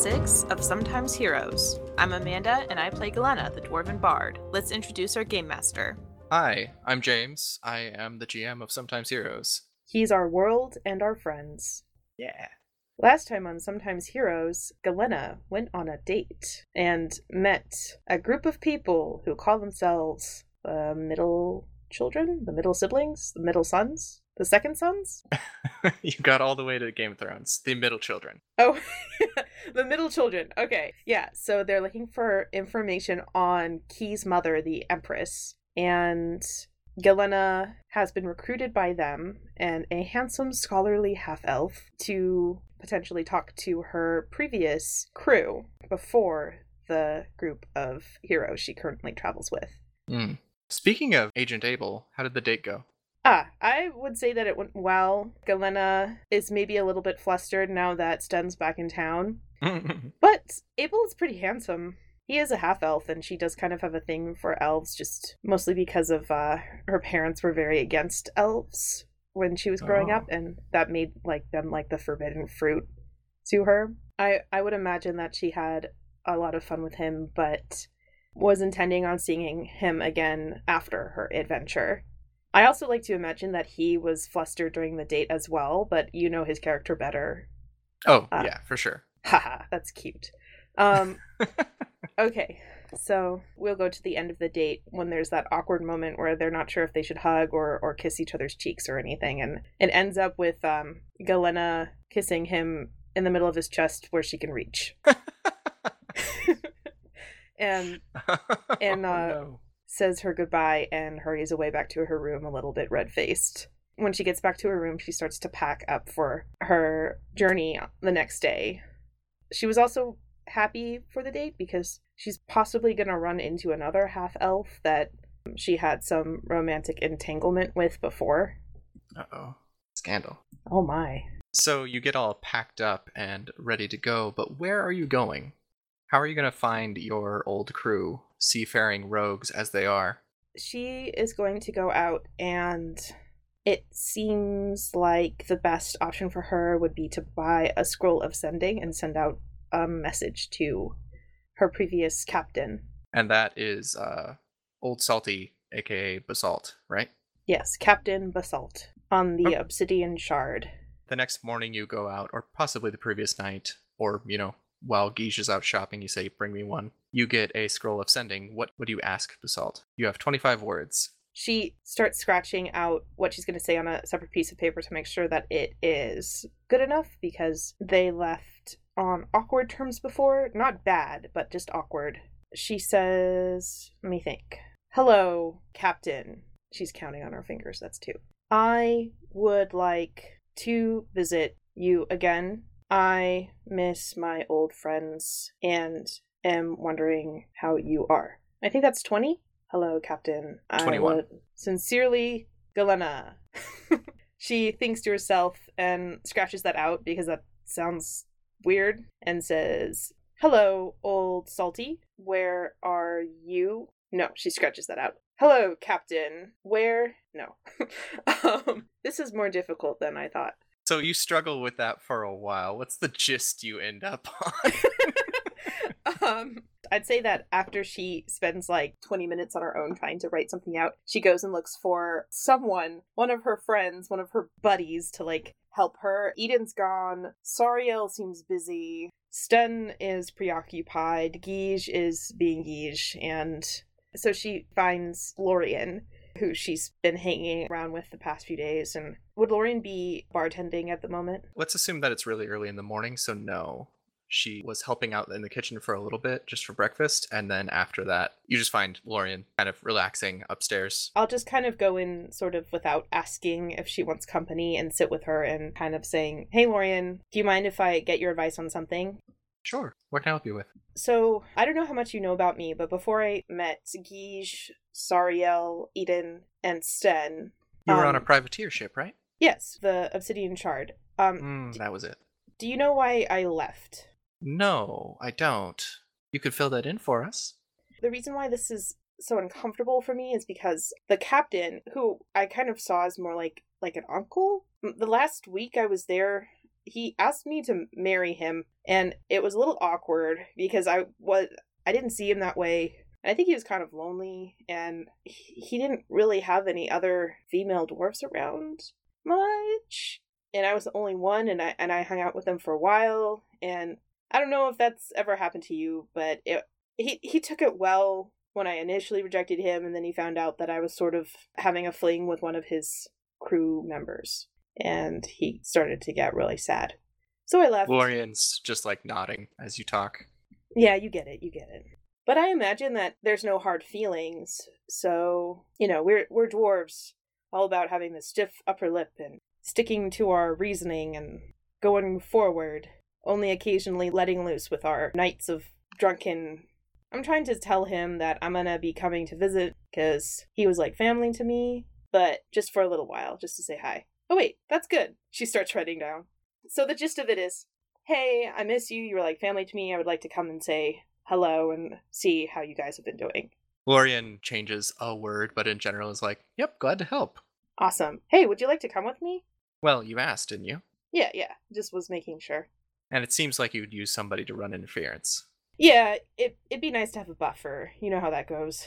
6 of Sometimes Heroes. I'm Amanda, and I play Galena, the Dwarven Bard. Let's introduce our Game Master. Hi, I'm James. I am the GM of Sometimes Heroes. He's our world and our friends. Yeah. Last time on Sometimes Heroes, Galena went on a date and met a group of people who call themselves the middle children, the middle siblings, the middle sons, the second sons? You got all the way to Game of Thrones. The middle children. Oh, the middle children. Okay. Yeah, so they're looking for information on Key's mother, the Empress, and Galena has been recruited by them and a handsome, scholarly half-elf to potentially talk to her previous crew before the group of heroes she currently travels with. Speaking of Agent Abel, how did the date go? I would say that it went well. Galena is maybe a little bit flustered now that Sten's back in town. But Abel is pretty handsome. He is a half-elf, and she does kind of have a thing for elves, just mostly because of her parents were very against elves when she was growing up, and that made them like the forbidden fruit to her. I would imagine that she had a lot of fun with him, but was intending on seeing him again after her adventure. I also like to imagine that he was flustered during the date as well, but you know his character better. Oh, yeah, for sure. Haha, that's cute. Okay, so we'll go to the end of the date when there's that awkward moment where they're not sure if they should hug or kiss each other's cheeks or anything, and it ends up with Galena kissing him in the middle of his chest where she can reach. and no. Says her goodbye and hurries away back to her room a little bit red-faced. When she gets back to her room, she starts to pack up for her journey the next day. She was also happy for the date because she's possibly going to run into another half-elf that she had some romantic entanglement with before. Uh-oh. Scandal. Oh my. So you get all packed up and ready to go, but where are you going? How are you going to find your old crew, seafaring rogues as they are? She is going to go out, and it seems like the best option for her would be to buy a scroll of sending and send out a message to her previous captain. And that is Old Salty, aka Basalt, right? Yes, Captain Basalt on the Obsidian Shard. The next morning you go out, or possibly the previous night, or, while Guige is out shopping, you say, bring me one. You get a scroll of sending. What would you ask Basalt? You have 25 words. She starts scratching out what she's going to say on a separate piece of paper to make sure that it is good enough, because they left on awkward terms before. Not bad, but just awkward. She says, let me think. Hello, Captain. She's counting on her fingers, that's 2. I would like to visit you again. I miss my old friends and am wondering how you are. I think that's 20. Hello, Captain. 21. I would sincerely, Galena. She thinks to herself and scratches that out because that sounds weird and says, hello, Old Salty. Where are you? No, she scratches that out. Hello, Captain. Where? No. This is more difficult than I thought. So you struggle with that for a while. What's the gist you end up on? I'd say that after she spends like 20 minutes on her own trying to write something out, she goes and looks for someone, one of her friends, one of her buddies to help her. Eden's gone. Sariel seems busy. Sten is preoccupied. Guige is being Guige. And so she finds Lorien, who she's been hanging around with the past few days. And would Lorien be bartending at the moment? Let's assume that it's really early in the morning, so no. She was helping out in the kitchen for a little bit, just for breakfast, and then after that, you just find Lorien kind of relaxing upstairs. I'll just kind of go in sort of without asking if she wants company and sit with her and kind of saying, hey, Lorien, do you mind if I get your advice on something? Sure. What can I help you with? So, I don't know how much you know about me, but before I met Guige, Sariel, Eden, and Sten... You were on a privateer ship, right? Yes, the Obsidian Shard. That was it. Do you know why I left? No, I don't. You could fill that in for us. The reason why this is so uncomfortable for me is because the captain, who I kind of saw as more like an uncle, the last week I was there, he asked me to marry him And it was a little awkward because I didn't see him that way. And I think he was kind of lonely, and he didn't really have any other female dwarves around much. And I was the only one, and I hung out with him for a while. And I don't know if that's ever happened to you, but he took it well when I initially rejected him, and then he found out that I was sort of having a fling with one of his crew members, and he started to get really sad. So I left. Lorian's just like nodding as you talk. Yeah, you get it. But I imagine that there's no hard feelings, so, we're dwarves, all about having the stiff upper lip and sticking to our reasoning and going forward, only occasionally letting loose with our nights of drunken... I'm trying to tell him that I'm gonna be coming to visit, because he was like family to me, but just for a little while, just to say hi. Oh wait, that's good. She starts writing down. So the gist of it is, hey, I miss you, you were like family to me, I would like to come and say hello and see how you guys have been doing. Lorian changes a word, but in general is like, yep, glad to help. Awesome. Hey, would you like to come with me? Well, you asked, didn't you? Yeah, just was making sure. And it seems like you'd use somebody to run interference. Yeah, it'd be nice to have a buffer. You know how that goes.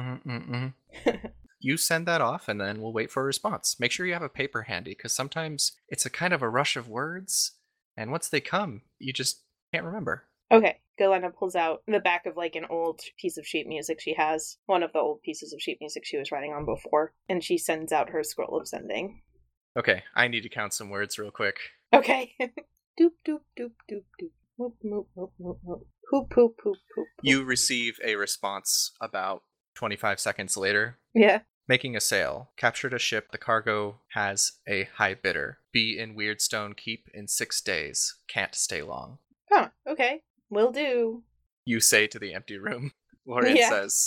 You send that off, and then we'll wait for a response. Make sure you have a paper handy, because sometimes it's a kind of a rush of words, and once they come, you just can't remember. Okay, Galena pulls out the back of like an old piece of sheet music she has, one of the old pieces of sheet music she was writing on before, and she sends out her scroll of sending. Okay, I need to count some words real quick. Okay. Doop, doop, doop, doop, doop. Moop, moop, moop, moop, moop. Poop, poop, poop, poop. You receive a response about 25 seconds later. Yeah. Making a sale. Captured a ship. The cargo has a high bidder. Be in Weirdstone Keep in 6 days. Can't stay long. Huh, okay. Will do. You say to the empty room. Lorian says,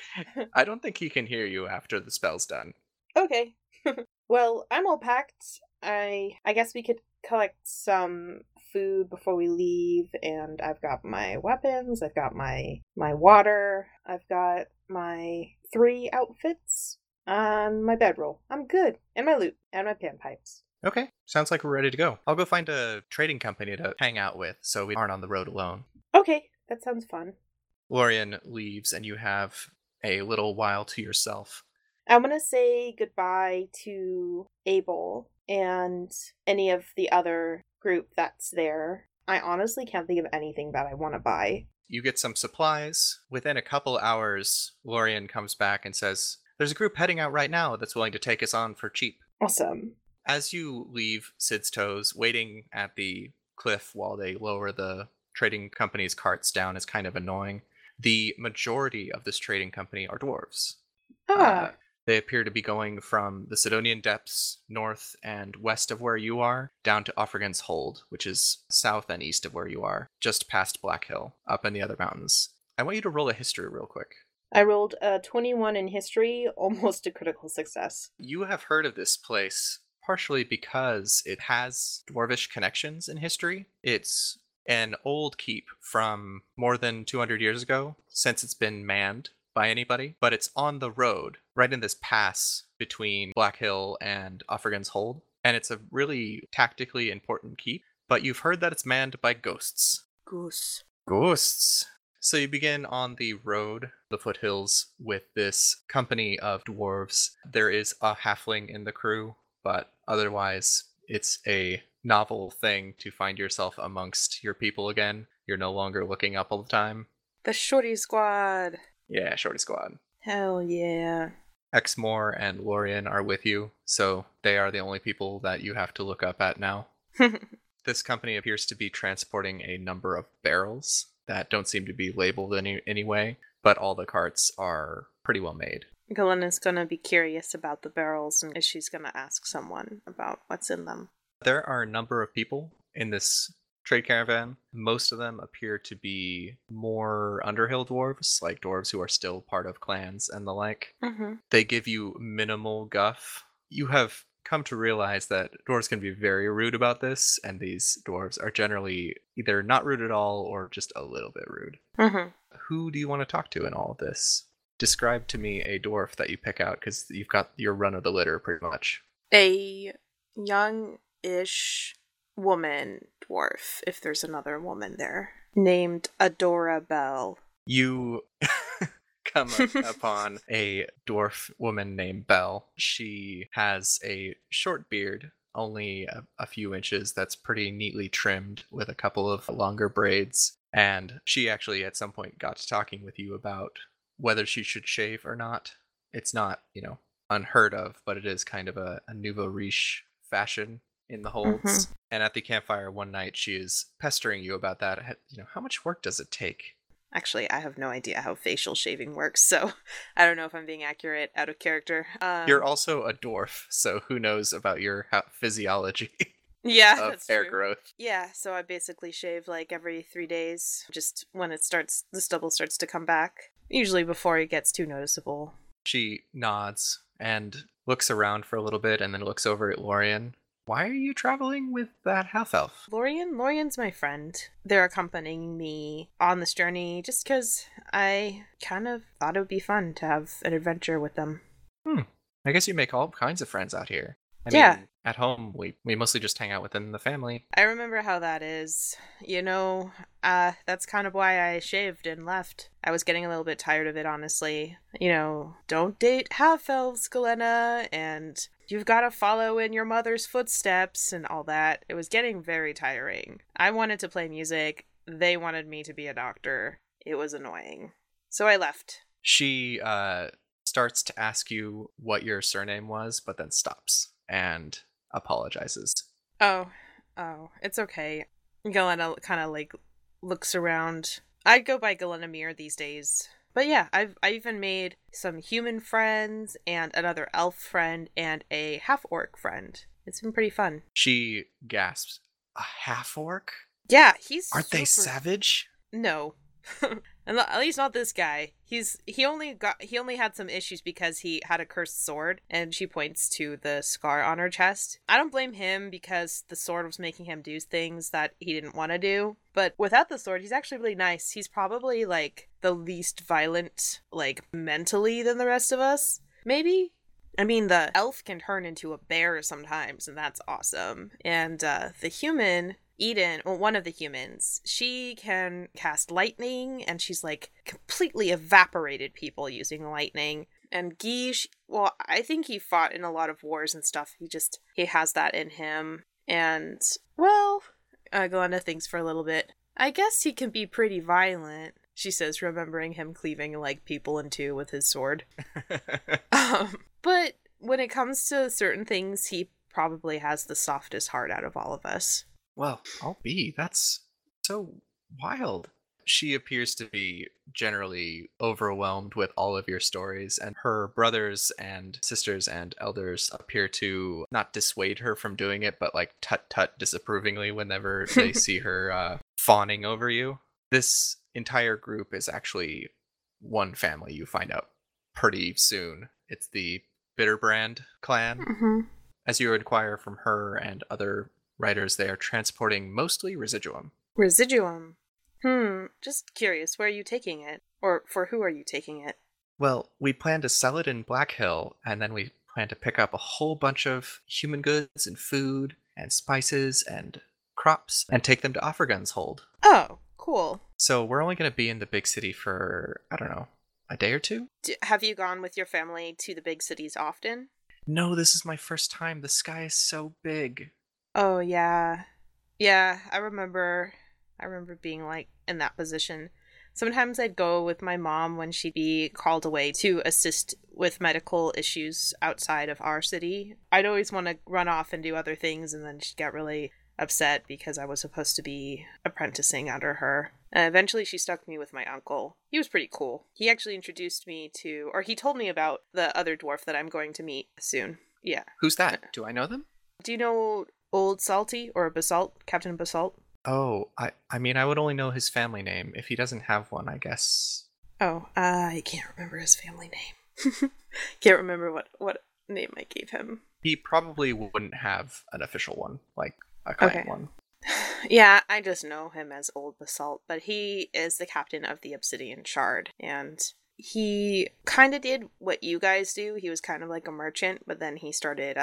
I don't think he can hear you after the spell's done. Okay. Well, I'm all packed. I guess we could collect some food before we leave, and I've got my weapons, I've got my water, I've got my 3 outfits on my bedroll. I'm good. And my loot, and my panpipes. Okay, sounds like we're ready to go. I'll go find a trading company to hang out with, so we aren't on the road alone. Okay, that sounds fun. Lorian leaves, and you have a little while to yourself. I'm gonna say goodbye to Abel and any of the other group that's there. I honestly can't think of anything that I want to buy. You get some supplies. Within a couple hours, Lorian comes back and says, there's a group heading out right now that's willing to take us on for cheap. Awesome. As you leave Sid's Toes, waiting at the cliff while they lower the trading company's carts down is kind of annoying. The majority of this trading company are dwarves. They appear to be going from the Sidonian Depths, north and west of where you are, down to Offrigan's Hold, which is south and east of where you are, just past Black Hill, up in the other mountains. I want you to roll a history real quick. I rolled a 21 in history, almost a critical success. You have heard of this place, partially because it has dwarvish connections in history. It's an old keep from more than 200 years ago, since it's been manned by anybody, but it's on the road, right in this pass between Black Hill and Offrigan's Hold, and it's a really tactically important keep, but you've heard that it's manned by ghosts. Ghosts! So you begin on the road, the foothills, with this company of dwarves. There is a halfling in the crew, but otherwise it's a novel thing to find yourself amongst your people again. You're no longer looking up all the time. The Shorty Squad! Yeah, Shorty Squad. Hell yeah. Exmoor and Lorian are with you, so they are the only people that you have to look up at now. This company appears to be transporting a number of barrels that don't seem to be labeled any way, but all the carts are pretty well made. Galena's gonna be curious about the barrels, and she's gonna ask someone about what's in them. There are a number of people in this trade caravan. Most of them appear to be more Underhill dwarves, like dwarves who are still part of clans and the like. Mm-hmm. They give you minimal guff. You have come to realize that dwarves can be very rude about this, and these dwarves are generally either not rude at all or just a little bit rude. Mm-hmm. Who do you want to talk to in all of this? Describe to me a dwarf that you pick out, because you've got your run of the litter pretty much. A young-ish woman dwarf, if there's another woman there, named Adora Bell. You come upon a dwarf woman named Belle. She has a short beard, only a few inches, that's pretty neatly trimmed with a couple of longer braids. And she actually at some point got to talking with you about whether she should shave or not. It's not, unheard of, but it is kind of a nouveau riche fashion in the holds. And at the campfire one night, she is pestering you about that. How much work does it take? Actually, I have no idea how facial shaving works, so I don't know if I'm being accurate out of character. You're also a dwarf, so who knows about your physiology yeah, of that's hair true. growth. Yeah, so I basically shave like every 3 days, just when the stubble starts to come back. Usually before it gets too noticeable. She nods and looks around for a little bit and then looks over at Lorien. Why are you traveling with that half-elf? Lorien's my friend. They're accompanying me on this journey just because I kind of thought it would be fun to have an adventure with them. I guess you make all kinds of friends out here. I mean, at home, we mostly just hang out within the family. I remember how that is. That's kind of why I shaved and left. I was getting a little bit tired of it, honestly. Don't date half-elves, Galena, and you've got to follow in your mother's footsteps and all that. It was getting very tiring. I wanted to play music. They wanted me to be a doctor. It was annoying. So I left. She starts to ask you what your surname was, but then stops and apologizes. Oh, it's okay. Galena kind of looks around. I'd go by Galena Mir these days. But yeah, I even made some human friends and another elf friend and a half-orc friend. It's been pretty fun. She gasps. A half-orc? Yeah, he's Aren't they savage? No. At least not this guy. He only had some issues because he had a cursed sword, and she points to the scar on her chest. I don't blame him because the sword was making him do things that he didn't want to do. But without the sword, he's actually really nice. He's probably the least violent, mentally than the rest of us. Maybe? I mean, the elf can turn into a bear sometimes, and that's awesome. And the human, Eden, one of the humans, she can cast lightning, and she's completely evaporated people using lightning. And Guige, well, I think he fought in a lot of wars and stuff. He has that in him. And, well, Galena thinks for a little bit. I guess he can be pretty violent, she says, remembering him cleaving people in two with his sword. But when it comes to certain things, he probably has the softest heart out of all of us. Well, I'll be. That's so wild. She appears to be generally overwhelmed with all of your stories, and her brothers and sisters and elders appear to not dissuade her from doing it, but tut-tut disapprovingly whenever they see her fawning over you. This entire group is actually one family, you find out pretty soon. It's the Bitterbrand clan. Mm-hmm. As you inquire from her and other writers, they are transporting mostly residuum. Residuum? Just curious, where are you taking it? Or for who are you taking it? Well, we plan to sell it in Black Hill, and then we plan to pick up a whole bunch of human goods and food and spices and crops and take them to Offergun's hold. Oh, cool. So we're only going to be in the big city for, I don't know, a day or two? Have you gone with your family to the big cities often? No, this is my first time. The sky is so big. Oh, yeah. Yeah, I remember being in that position. Sometimes I'd go with my mom when she'd be called away to assist with medical issues outside of our city. I'd always want to run off and do other things, and then she'd get really upset because I was supposed to be apprenticing under her. Eventually she stuck me with my uncle. He was pretty cool. He actually introduced me to, or he told me about the other dwarf that I'm going to meet soon. Yeah. Who's that? Do I know them? Do you know Old Salty or Basalt? Captain Basalt? Oh, I mean, I would only know his family name. If he doesn't have one, I guess. Oh, I can't remember his family name. Can't remember what name I gave him. He probably wouldn't have an official one, like a clan one. Yeah, I just know him as Old Basalt, but he is the captain of the Obsidian Shard, and he kind of did what you guys do. He was kind of like a merchant, but then he started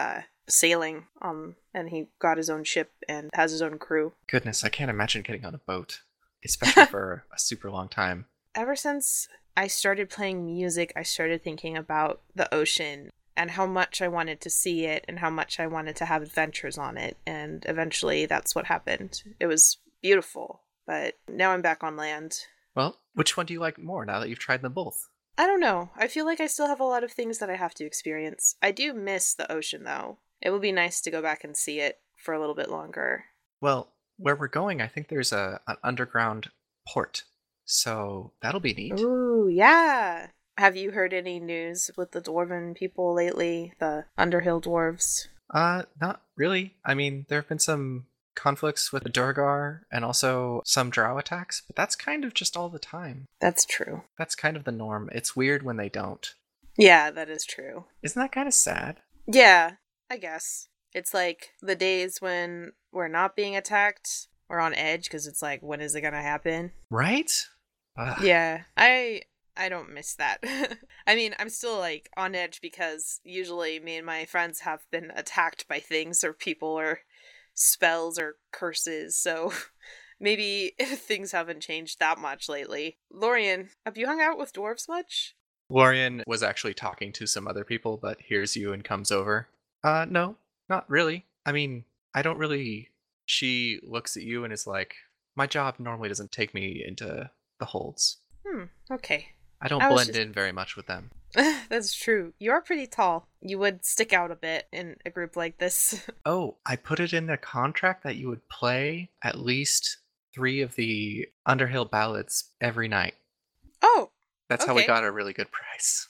sailing, and he got his own ship and has his own crew. Goodness, I can't imagine getting on a boat, especially for a super long time. Ever since I started playing music, I started thinking about the ocean and how much I wanted to see it and how much I wanted to have adventures on it. And eventually that's what happened. It was beautiful, but now I'm back on land. Well, which one do you like more now that you've tried them both? I don't know. I feel like I still have a lot of things that I have to experience. I do miss the ocean, though. It would be nice to go back and see it for a little bit longer. Well, where we're going, I think there's an underground port. So that'll be neat. Ooh, yeah. Have you heard any news with the Dwarven people lately? The Underhill Dwarves? Not really. I mean, there have been some conflicts with the Durgar and also some drow attacks, but that's kind of just all the time. That's true. That's kind of the norm. It's weird when they don't. Yeah, that is true. Isn't that kind of sad? Yeah, I guess. It's like the days when we're not being attacked, we're on edge because it's like, when is it gonna happen? Right? Ugh. Yeah, I don't miss that. I mean, I'm still like on edge because usually me and my friends have been attacked by things or people or spells or curses, so maybe things haven't changed that much lately. Lorien, have you hung out with dwarves much? Lorien was actually talking to some other people, but hears you and comes over. No, not really. I mean, I don't really... She looks at you and is like, my job normally doesn't take me into the holds. Okay. I don't blend in very much with them. That's true. You are pretty tall. You would stick out a bit in a group like this. Oh, I put it in the contract that you would play at least 3 of the Underhill ballads every night. Oh! That's how we got a really good price.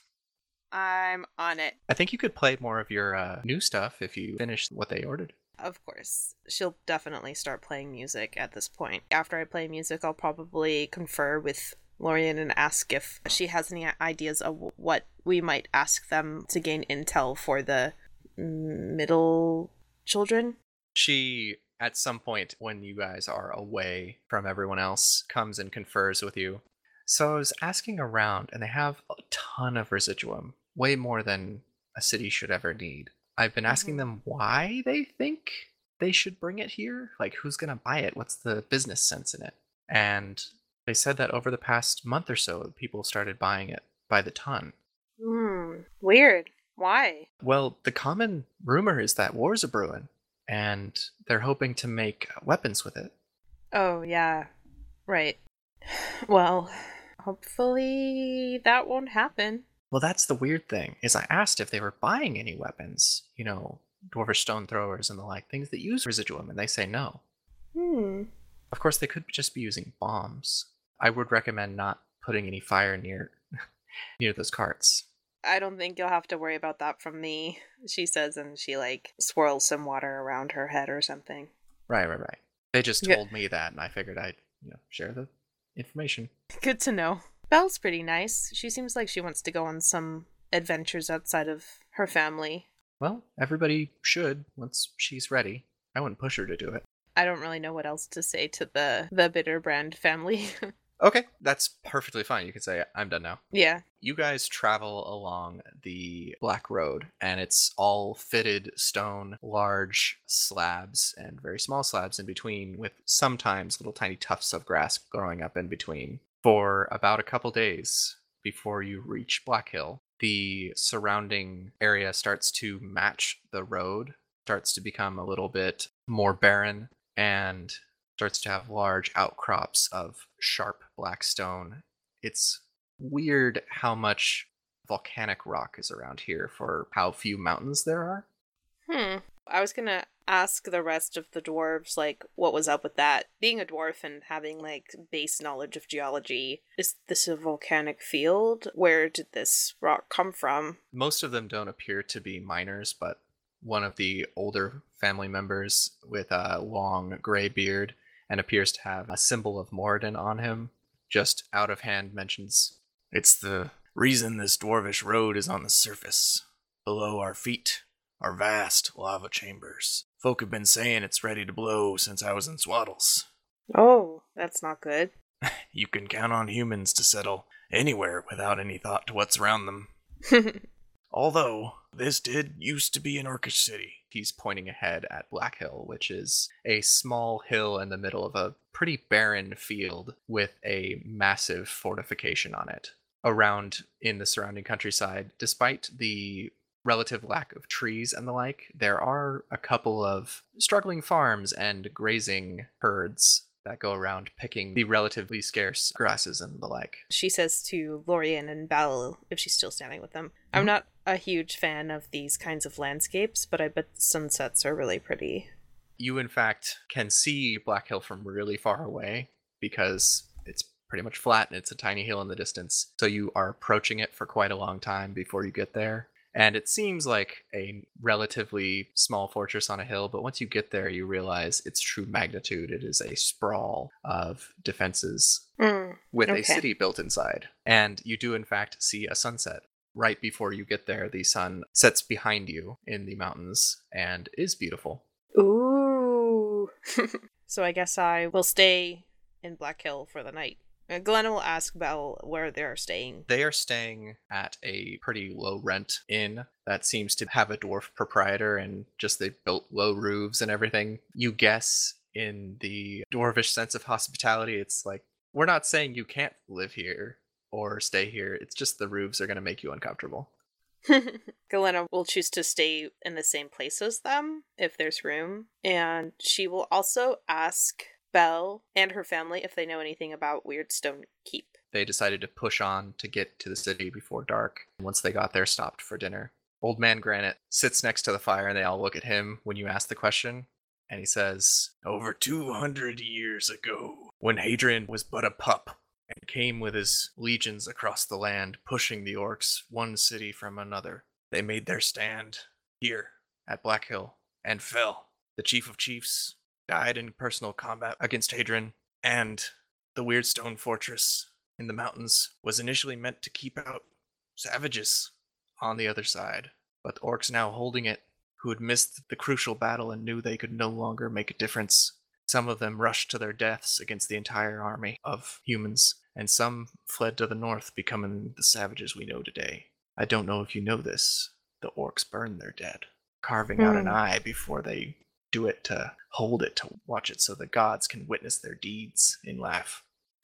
I'm on it. I think you could play more of your new stuff if you finish what they ordered. Of course. She'll definitely start playing music at this point. After I play music, I'll probably confer with Lorien and ask if she has any ideas of what we might ask them to gain intel for the middle children. She, at some point when you guys are away from everyone else, comes and confers with you. So I was asking around, and they have a ton of residuum, way more than a city should ever need. I've been asking them why they think they should bring it here. Like, who's going to buy it? What's the business sense in it? And they said that over the past month or so, people started buying it by the ton. Weird. Why? Well, the common rumor is that wars are brewing, and they're hoping to make weapons with it. Oh, yeah. Right. Well, hopefully that won't happen. Well, that's the weird thing, is I asked if they were buying any weapons, you know, dwarvish stone throwers and the like, things that use residuum, and they say no. Of course, they could just be using bombs. I would recommend not putting any fire near those carts. I don't think you'll have to worry about that from me, she says, and she, like, swirls some water around her head or something. Right. They just told me that, and I figured I'd, share the information. Good to know. Belle's pretty nice. She seems like she wants to go on some adventures outside of her family. Well, everybody should once she's ready. I wouldn't push her to do it. I don't really know what else to say to the Bitterbrand family. Okay, that's perfectly fine. You can say, I'm done now. Yeah. You guys travel along the Black Road, and it's all fitted stone, large slabs and very small slabs in between, with sometimes little tiny tufts of grass growing up in between. For about a couple days before you reach Black Hill, the surrounding area starts to match the road, starts to become a little bit more barren, and starts to have large outcrops of sharp black stone. It's weird how much volcanic rock is around here for how few mountains there are. I was gonna ask the rest of the dwarves, like, what was up with that. Being a dwarf and having, like, base knowledge of geology, is this a volcanic field? Where did this rock come from? Most of them don't appear to be miners, but one of the older family members with a long gray beard and appears to have a symbol of Moradin on him, just out of hand mentions, "It's the reason this dwarvish road is on the surface. Below our feet are vast lava chambers. Folk have been saying it's ready to blow since I was in Swaddles. Oh, that's not good. You can count on humans to settle anywhere without any thought to what's around them." Although, this did used to be an orcish city. He's pointing ahead at Black Hill, which is a small hill in the middle of a pretty barren field with a massive fortification on it. Around in the surrounding countryside, despite the relative lack of trees and the like, there are a couple of struggling farms and grazing herds that go around picking the relatively scarce grasses and the like. She says to Lorien and Belle, if she's still standing with them, I'm not a huge fan of these kinds of landscapes, but I bet the sunsets are really pretty. You, in fact, can see Black Hill from really far away because it's pretty much flat and it's a tiny hill in the distance. So you are approaching it for quite a long time before you get there. And it seems like a relatively small fortress on a hill, but once you get there, you realize its true magnitude. It is a sprawl of defenses with a city built inside. And you do, in fact, see a sunset. Right before you get there, the sun sets behind you in the mountains and is beautiful. Ooh. So I guess I will stay in Black Hill for the night. Glenna will ask Belle where they're staying. They are staying at a pretty low rent inn that seems to have a dwarf proprietor, and just they built low roofs and everything. You guess in the dwarvish sense of hospitality, it's like, we're not saying you can't live here or stay here. It's just the roofs are going to make you uncomfortable. Galena will choose to stay in the same place as them if there's room. And she will also ask Belle and her family if they know anything about Weirdstone Keep. They decided to push on to get to the city before dark. Once they got there, stopped for dinner. Old Man Granite sits next to the fire and they all look at him when you ask the question. And he says, over 200 years ago, when Hadrian was but a pup and came with his legions across the land, pushing the orcs one city from another, they made their stand here at Black Hill and fell. The chief of chiefs died in personal combat against Hadrian, and the Weirdstone Fortress in the mountains was initially meant to keep out savages on the other side, but the orcs now holding it, who had missed the crucial battle and knew they could no longer make a difference. Some of them rushed to their deaths against the entire army of humans, and some fled to the north, becoming the savages we know today. I don't know if you know this, the orcs burn their dead, carving out an eye before they do it to hold it, to watch it so the gods can witness their deeds and laugh.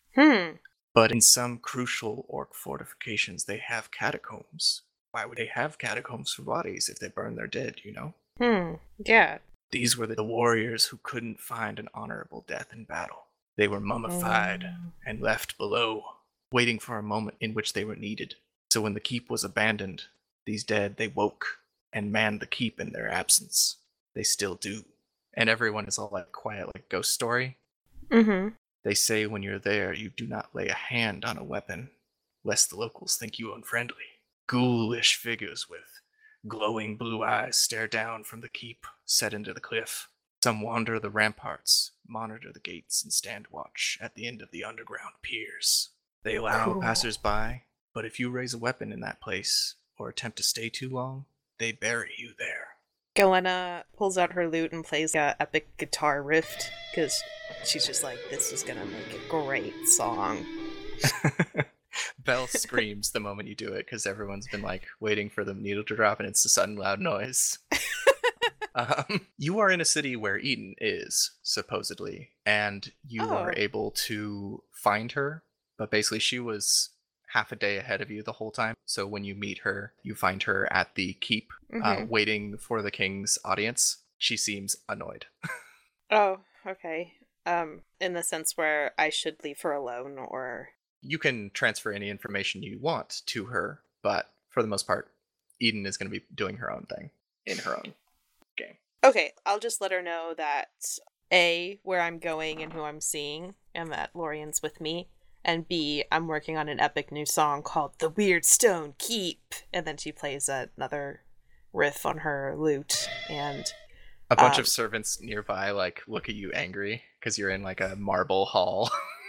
But in some crucial orc fortifications, they have catacombs. Why would they have catacombs for bodies if they burn their dead, you know? Yeah. These were the warriors who couldn't find an honorable death in battle. They were mummified and left below, waiting for a moment in which they were needed. So when the keep was abandoned, these dead, they woke and manned the keep in their absence. They still do. And everyone is all like quiet, like Ghost Story. They say when you're there, you do not lay a hand on a weapon, lest the locals think you unfriendly. Ghoulish figures with glowing blue eyes stare down from the keep set into the cliff. Some wander the ramparts, monitor the gates, and stand watch at the end of the underground piers. They allow passers-by, but if you raise a weapon in that place, or attempt to stay too long, they bury you there. Galena pulls out her lute and plays a epic guitar riff, because she's just like, this is gonna make a great song. Belle screams the moment you do it, because everyone's been like waiting for the needle to drop, and it's a sudden loud noise. You are in a city where Eden is, supposedly, and you are able to find her, but basically she was half a day ahead of you the whole time. So when you meet her, you find her at the keep, waiting for the king's audience. She seems annoyed. Oh, okay. In the sense where I should leave her alone, or... You can transfer any information you want to her, but for the most part, Eden is going to be doing her own thing in her own game. Okay, I'll just let her know that A, where I'm going and who I'm seeing, and that Lorien's with me, and B, I'm working on an epic new song called The Weirdstone Keep, and then she plays another riff on her lute, and... A bunch of servants nearby, like, look at you angry, because you're in, like, a marble hall.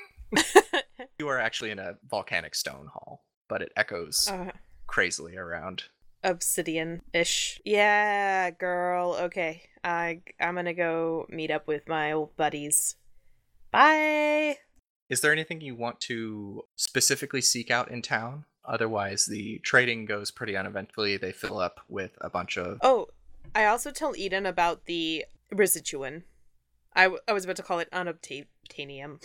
You are actually in a volcanic stone hall, but it echoes crazily around. Obsidian-ish. Yeah, girl. Okay. I'm gonna go meet up with my old buddies. Bye! Is there anything you want to specifically seek out in town, otherwise, the trading goes pretty uneventfully. They fill up with a bunch of... Oh, I also tell Eden about the Residuan. I was about to call it unobtainium.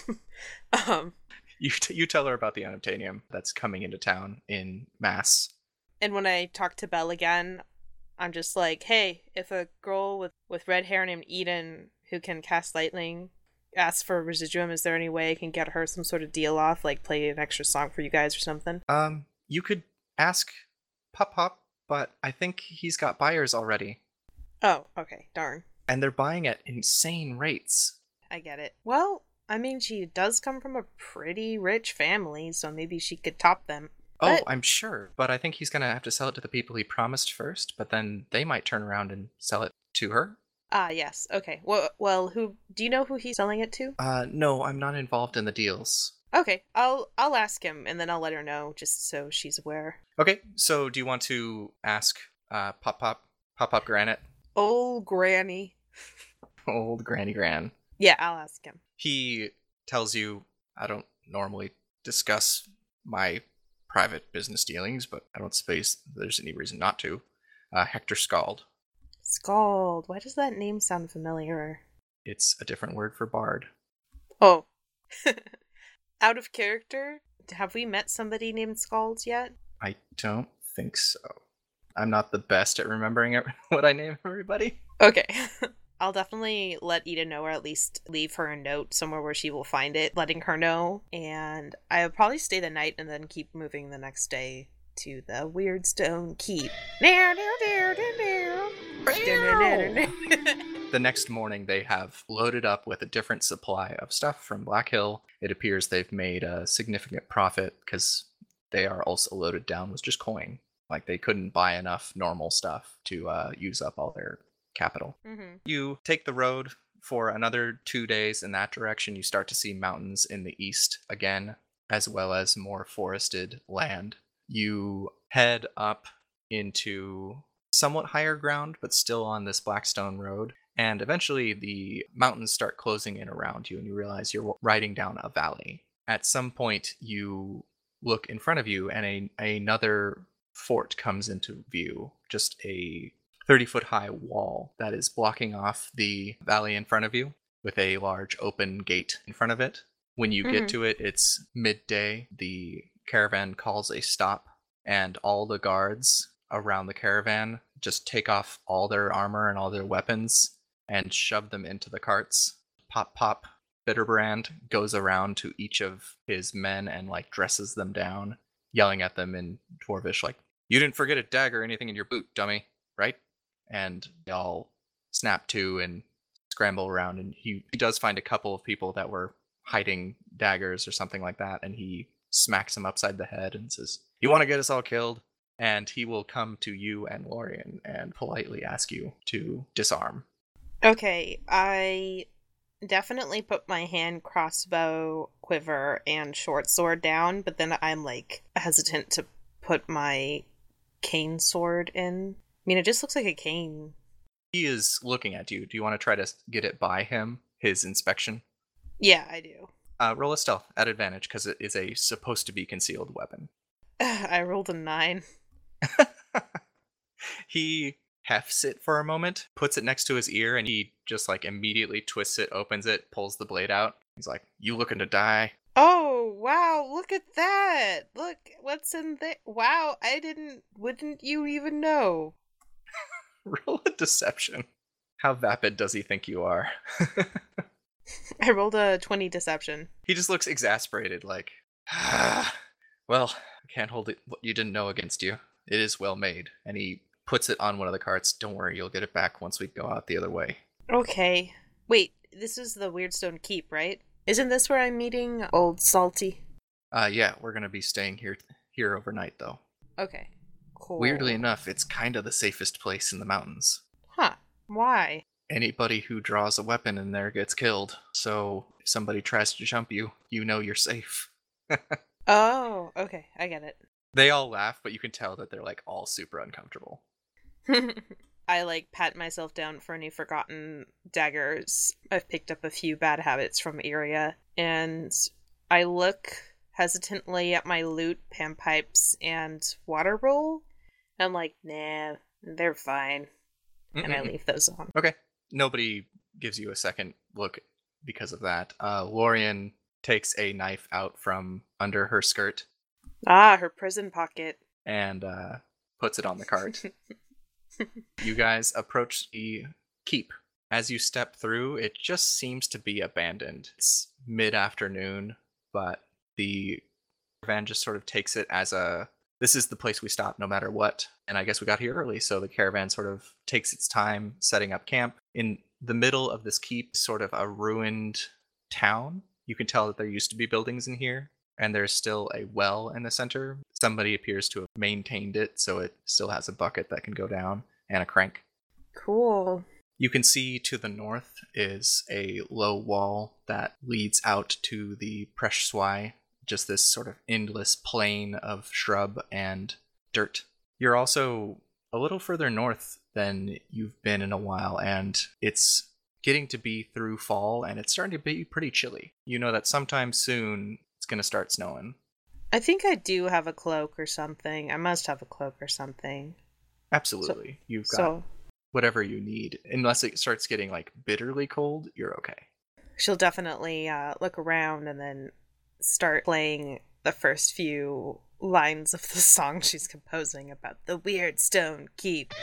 You tell her about the unobtainium that's coming into town in mass. And when I talk to Belle again, I'm just like, hey, if a girl with red hair named Eden who can cast lightning asks for a Residuum, is there any way I can get her some sort of deal off, like play an extra song for you guys or something? You could ask Pop Pop, but I think he's got buyers already. Oh, okay, darn. And they're buying at insane rates. I get it. Well, I mean, she does come from a pretty rich family, so maybe she could top them. Oh, I'm sure, but I think he's going to have to sell it to the people he promised first, but then they might turn around and sell it to her. Ah, yes. Okay. Well, who do you know who he's selling it to? No, I'm not involved in the deals. Okay, I'll ask him and then I'll let her know just so she's aware. Okay, so do you want to ask Pop Pop Granite? Old Granny. Old Granny Gran. Yeah, I'll ask him. He tells you, I don't normally discuss my private business dealings, but I don't suppose there's any reason not to. Hector Scald. Scald. Why does that name sound familiar? It's a different word for bard. Oh. Out of character? Have we met somebody named Scald yet? I don't think so. I'm not the best at remembering what I name everybody. Okay. I'll definitely let Eda know, or at least leave her a note somewhere where she will find it, letting her know. And I'll probably stay the night and then keep moving the next day to the Weirdstone Keep. The next morning, they have loaded up with a different supply of stuff from Black Hill. It appears they've made a significant profit because they are also loaded down with just coin. Like, they couldn't buy enough normal stuff to use up all their capital. Mm-hmm. You take the road for another 2 days in that direction. You start to see mountains in the east again, as well as more forested land. You head up into somewhat higher ground, but still on this Blackstone road. And eventually the mountains start closing in around you, and you realize you're riding down a valley. At some point, you look in front of you, and another fort comes into view. Just a 30-foot high wall that is blocking off the valley in front of you with a large open gate in front of it. When you get to it, it's midday. The caravan calls a stop, and all the guards around the caravan just take off all their armor and all their weapons and shove them into the carts. Pop Bitterbrand goes around to each of his men and dresses them down, yelling at them in Dwarvish, like, "You didn't forget a dagger or anything in your boot, dummy, right?" And they all snap to and scramble around, and he does find a couple of people that were hiding daggers or something like that, and he smacks them upside the head and says, "You want to get us all killed?" And he will come to you and Lorien and politely ask you to disarm. Okay, I definitely put my hand crossbow, quiver, and short sword down, but then I'm hesitant to put my cane sword in. I mean, it just looks like a cane. He is looking at you. Do you want to try to get it by him, his inspection? Yeah, I do. Roll a stealth at advantage because it is a supposed to be concealed weapon. I rolled a 9. He hefts it for a moment, puts it next to his ear, and he just immediately twists it, opens it, pulls the blade out. He's like, "You looking to die?" Oh, wow, look at that. Look, what's in there? Wow, wouldn't you even know? Roll a deception. How vapid does he think you are? I rolled a 20 deception. He just looks exasperated, like, well, I can't hold it what you didn't know against you. It is well made. And he puts it on one of the carts. Don't worry, you'll get it back once we go out the other way. Okay. Wait, this is the Weirdstone Keep, right? Isn't this where I'm meeting Old Salty? Yeah, we're gonna be staying here overnight, though. Okay, cool. Weirdly enough, it's kind of the safest place in the mountains. Huh, why? Anybody who draws a weapon in there gets killed. So if somebody tries to jump you, you know you're safe. Oh, okay, I get it. They all laugh, but you can tell that they're all super uncomfortable. I pat myself down for any forgotten daggers. I've picked up a few bad habits from area, and I look hesitantly at my lute, panpipes, and water roll. I'm like, nah, they're fine. And I leave those on. Okay. Nobody gives you a second look because of that. Lorien takes a knife out from under her skirt. Ah, her prison pocket. And puts it on the cart. You guys approach the keep. As you step through, it just seems to be abandoned. It's mid-afternoon, but the caravan just sort of takes it as this is the place we stop no matter what. And I guess we got here early, so the caravan sort of takes its time setting up camp. In the middle of this keep, sort of a ruined town. You can tell that there used to be buildings in here, and there's still a well in the center. Somebody appears to have maintained it, so it still has a bucket that can go down and a crank. Cool. You can see to the north is a low wall that leads out to the Presh Swai, just this sort of endless plain of shrub and dirt. You're also a little further north than you've been in a while, and it's getting to be through fall, and it's starting to be pretty chilly. You know that sometime soon it's going to start snowing. I think I do have a cloak or something. I must have a cloak or something. Absolutely. You've got whatever you need. Unless it starts getting like bitterly cold, you're okay. She'll definitely look around and then start playing the first few lines of the song she's composing about the weird stone keep.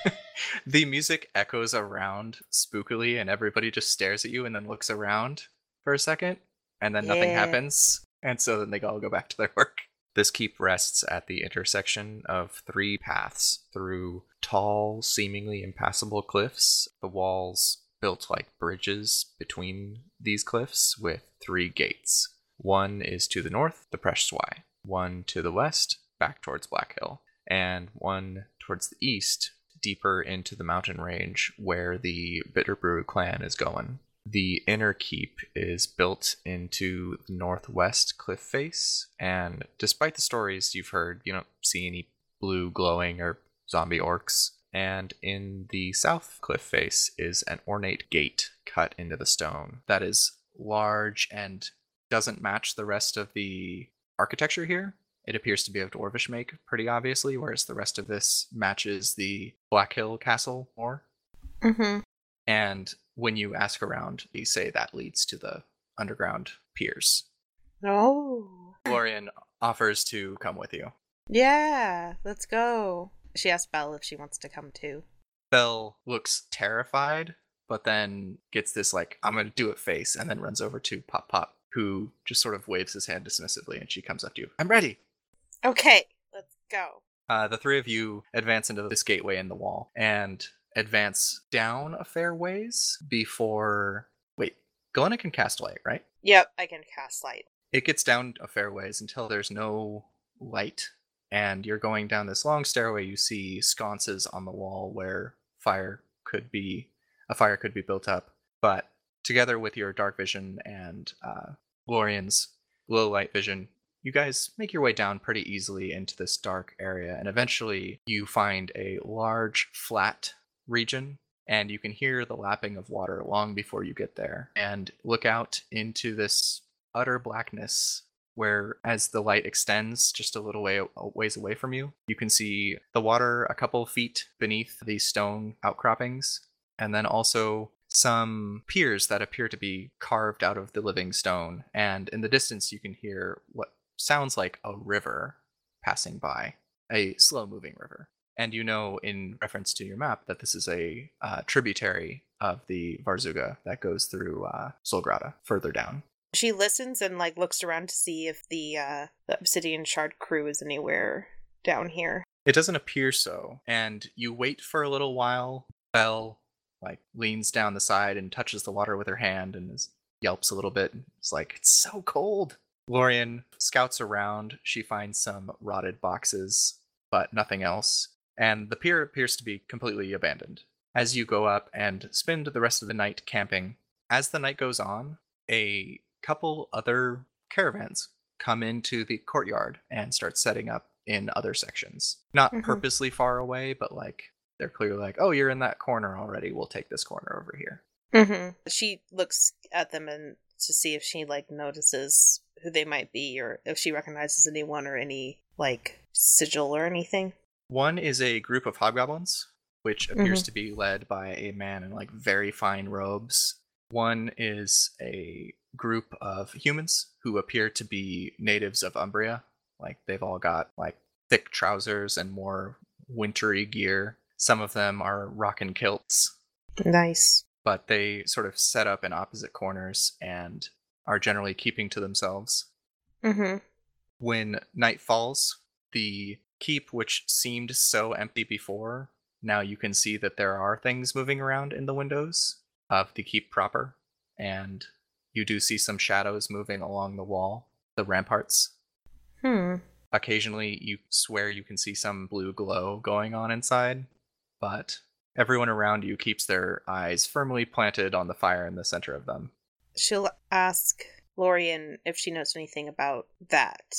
The music echoes around spookily, and everybody just stares at you and then looks around for a second, and then nothing happens. And so then they all go back to their work. This keep rests at the intersection of 3 paths through tall, seemingly impassable cliffs. The walls built like bridges between these cliffs with 3 gates. One is to the north, the Presh Swai. One to the west, back towards Black Hill. And one towards the east, deeper into the mountain range where the Bitterbrew clan is going. The inner keep is built into the northwest cliff face, and despite the stories you've heard, you don't see any blue glowing or zombie orcs. And in the south cliff face is an ornate gate cut into the stone that is large and doesn't match the rest of the architecture here. It appears to be of Dwarvish make, pretty obviously, whereas the rest of this matches the Black Hill Castle more. Mm-hmm. And when you ask around, they say that leads to the underground piers. Oh. Lorien offers to come with you. Yeah, let's go. She asks Belle if she wants to come too. Belle looks terrified, but then gets this like, I'm going to do it face, and then runs over to Pop Pop, who just sort of waves his hand dismissively, and she comes up to you. I'm ready. Okay, let's go. The 3 of you advance into this gateway in the wall, and advance down a fair ways before... Wait, Galena can cast light, right? Yep, I can cast light. It gets down a fair ways until there's no light, and you're going down this long stairway. You see sconces on the wall where a fire could be built up, but together with your dark vision and Lorien's low light vision, you guys make your way down pretty easily into this dark area, and eventually you find a large flat region, and you can hear the lapping of water long before you get there, and look out into this utter blackness where, as the light extends just a little ways away from you, you can see the water a couple feet beneath these stone outcroppings, and then also some piers that appear to be carved out of the living stone, and in the distance you can hear what sounds like a river passing by, a slow-moving river. And you know, in reference to your map, that this is a tributary of the Varzuga that goes through Solgrada, further down. She listens and looks around to see if the Obsidian Shard crew is anywhere down here. It doesn't appear so, and you wait for a little while. Belle leans down the side and touches the water with her hand and yelps a little bit. It's like, it's so cold. Lorien scouts around. She finds some rotted boxes, but nothing else. And the pier appears to be completely abandoned. As you go up and spend the rest of the night camping, as the night goes on, a couple other caravans come into the courtyard and start setting up in other sections. Not purposely far away, but they're clearly oh, you're in that corner already. We'll take this corner over here. She looks at them and to see if she, like, notices who they might be, or if she recognizes anyone or any, like, sigil or anything. One is a group of hobgoblins, which appears to be led by a man in, like, very fine robes. One is a group of humans who appear to be natives of Umbria. Like, they've all got, like, thick trousers and more wintry gear. Some of them are rockin' kilts. Nice. But they sort of set up in opposite corners and are generally keeping to themselves. Mm-hmm. When night falls, the keep, which seemed so empty before, now you can see that there are things moving around in the windows of the keep proper, and you do see some shadows moving along the wall, the ramparts. Occasionally, you swear you can see some blue glow going on inside, but everyone around you keeps their eyes firmly planted on the fire in the center of them. She'll ask Lorien if she knows anything about that.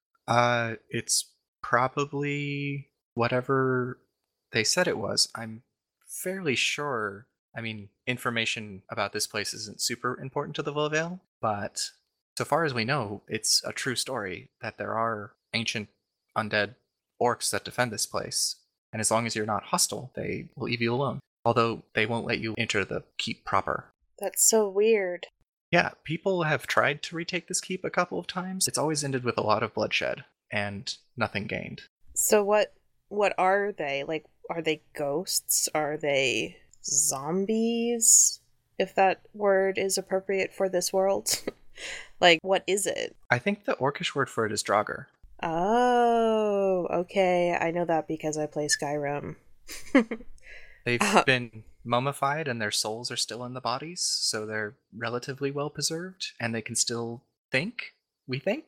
It's probably whatever they said it was. I'm fairly sure. I mean, information about this place isn't super important to the Villavale, but so far as we know, it's a true story that there are ancient undead orcs that defend this place. And as long as you're not hostile, they will leave you alone. Although they won't let you enter the keep proper. That's so weird. Yeah, people have tried to retake this keep a couple of times. It's always ended with a lot of bloodshed and nothing gained. So what are they? Like, are they ghosts? Are they zombies? If that word is appropriate for this world. Like, what is it? I think the Orcish word for it is Draugr. Oh, okay. I know that because I play Skyrim. They've been mummified and their souls are still in the bodies, so they're relatively well preserved, and they can still think, we think?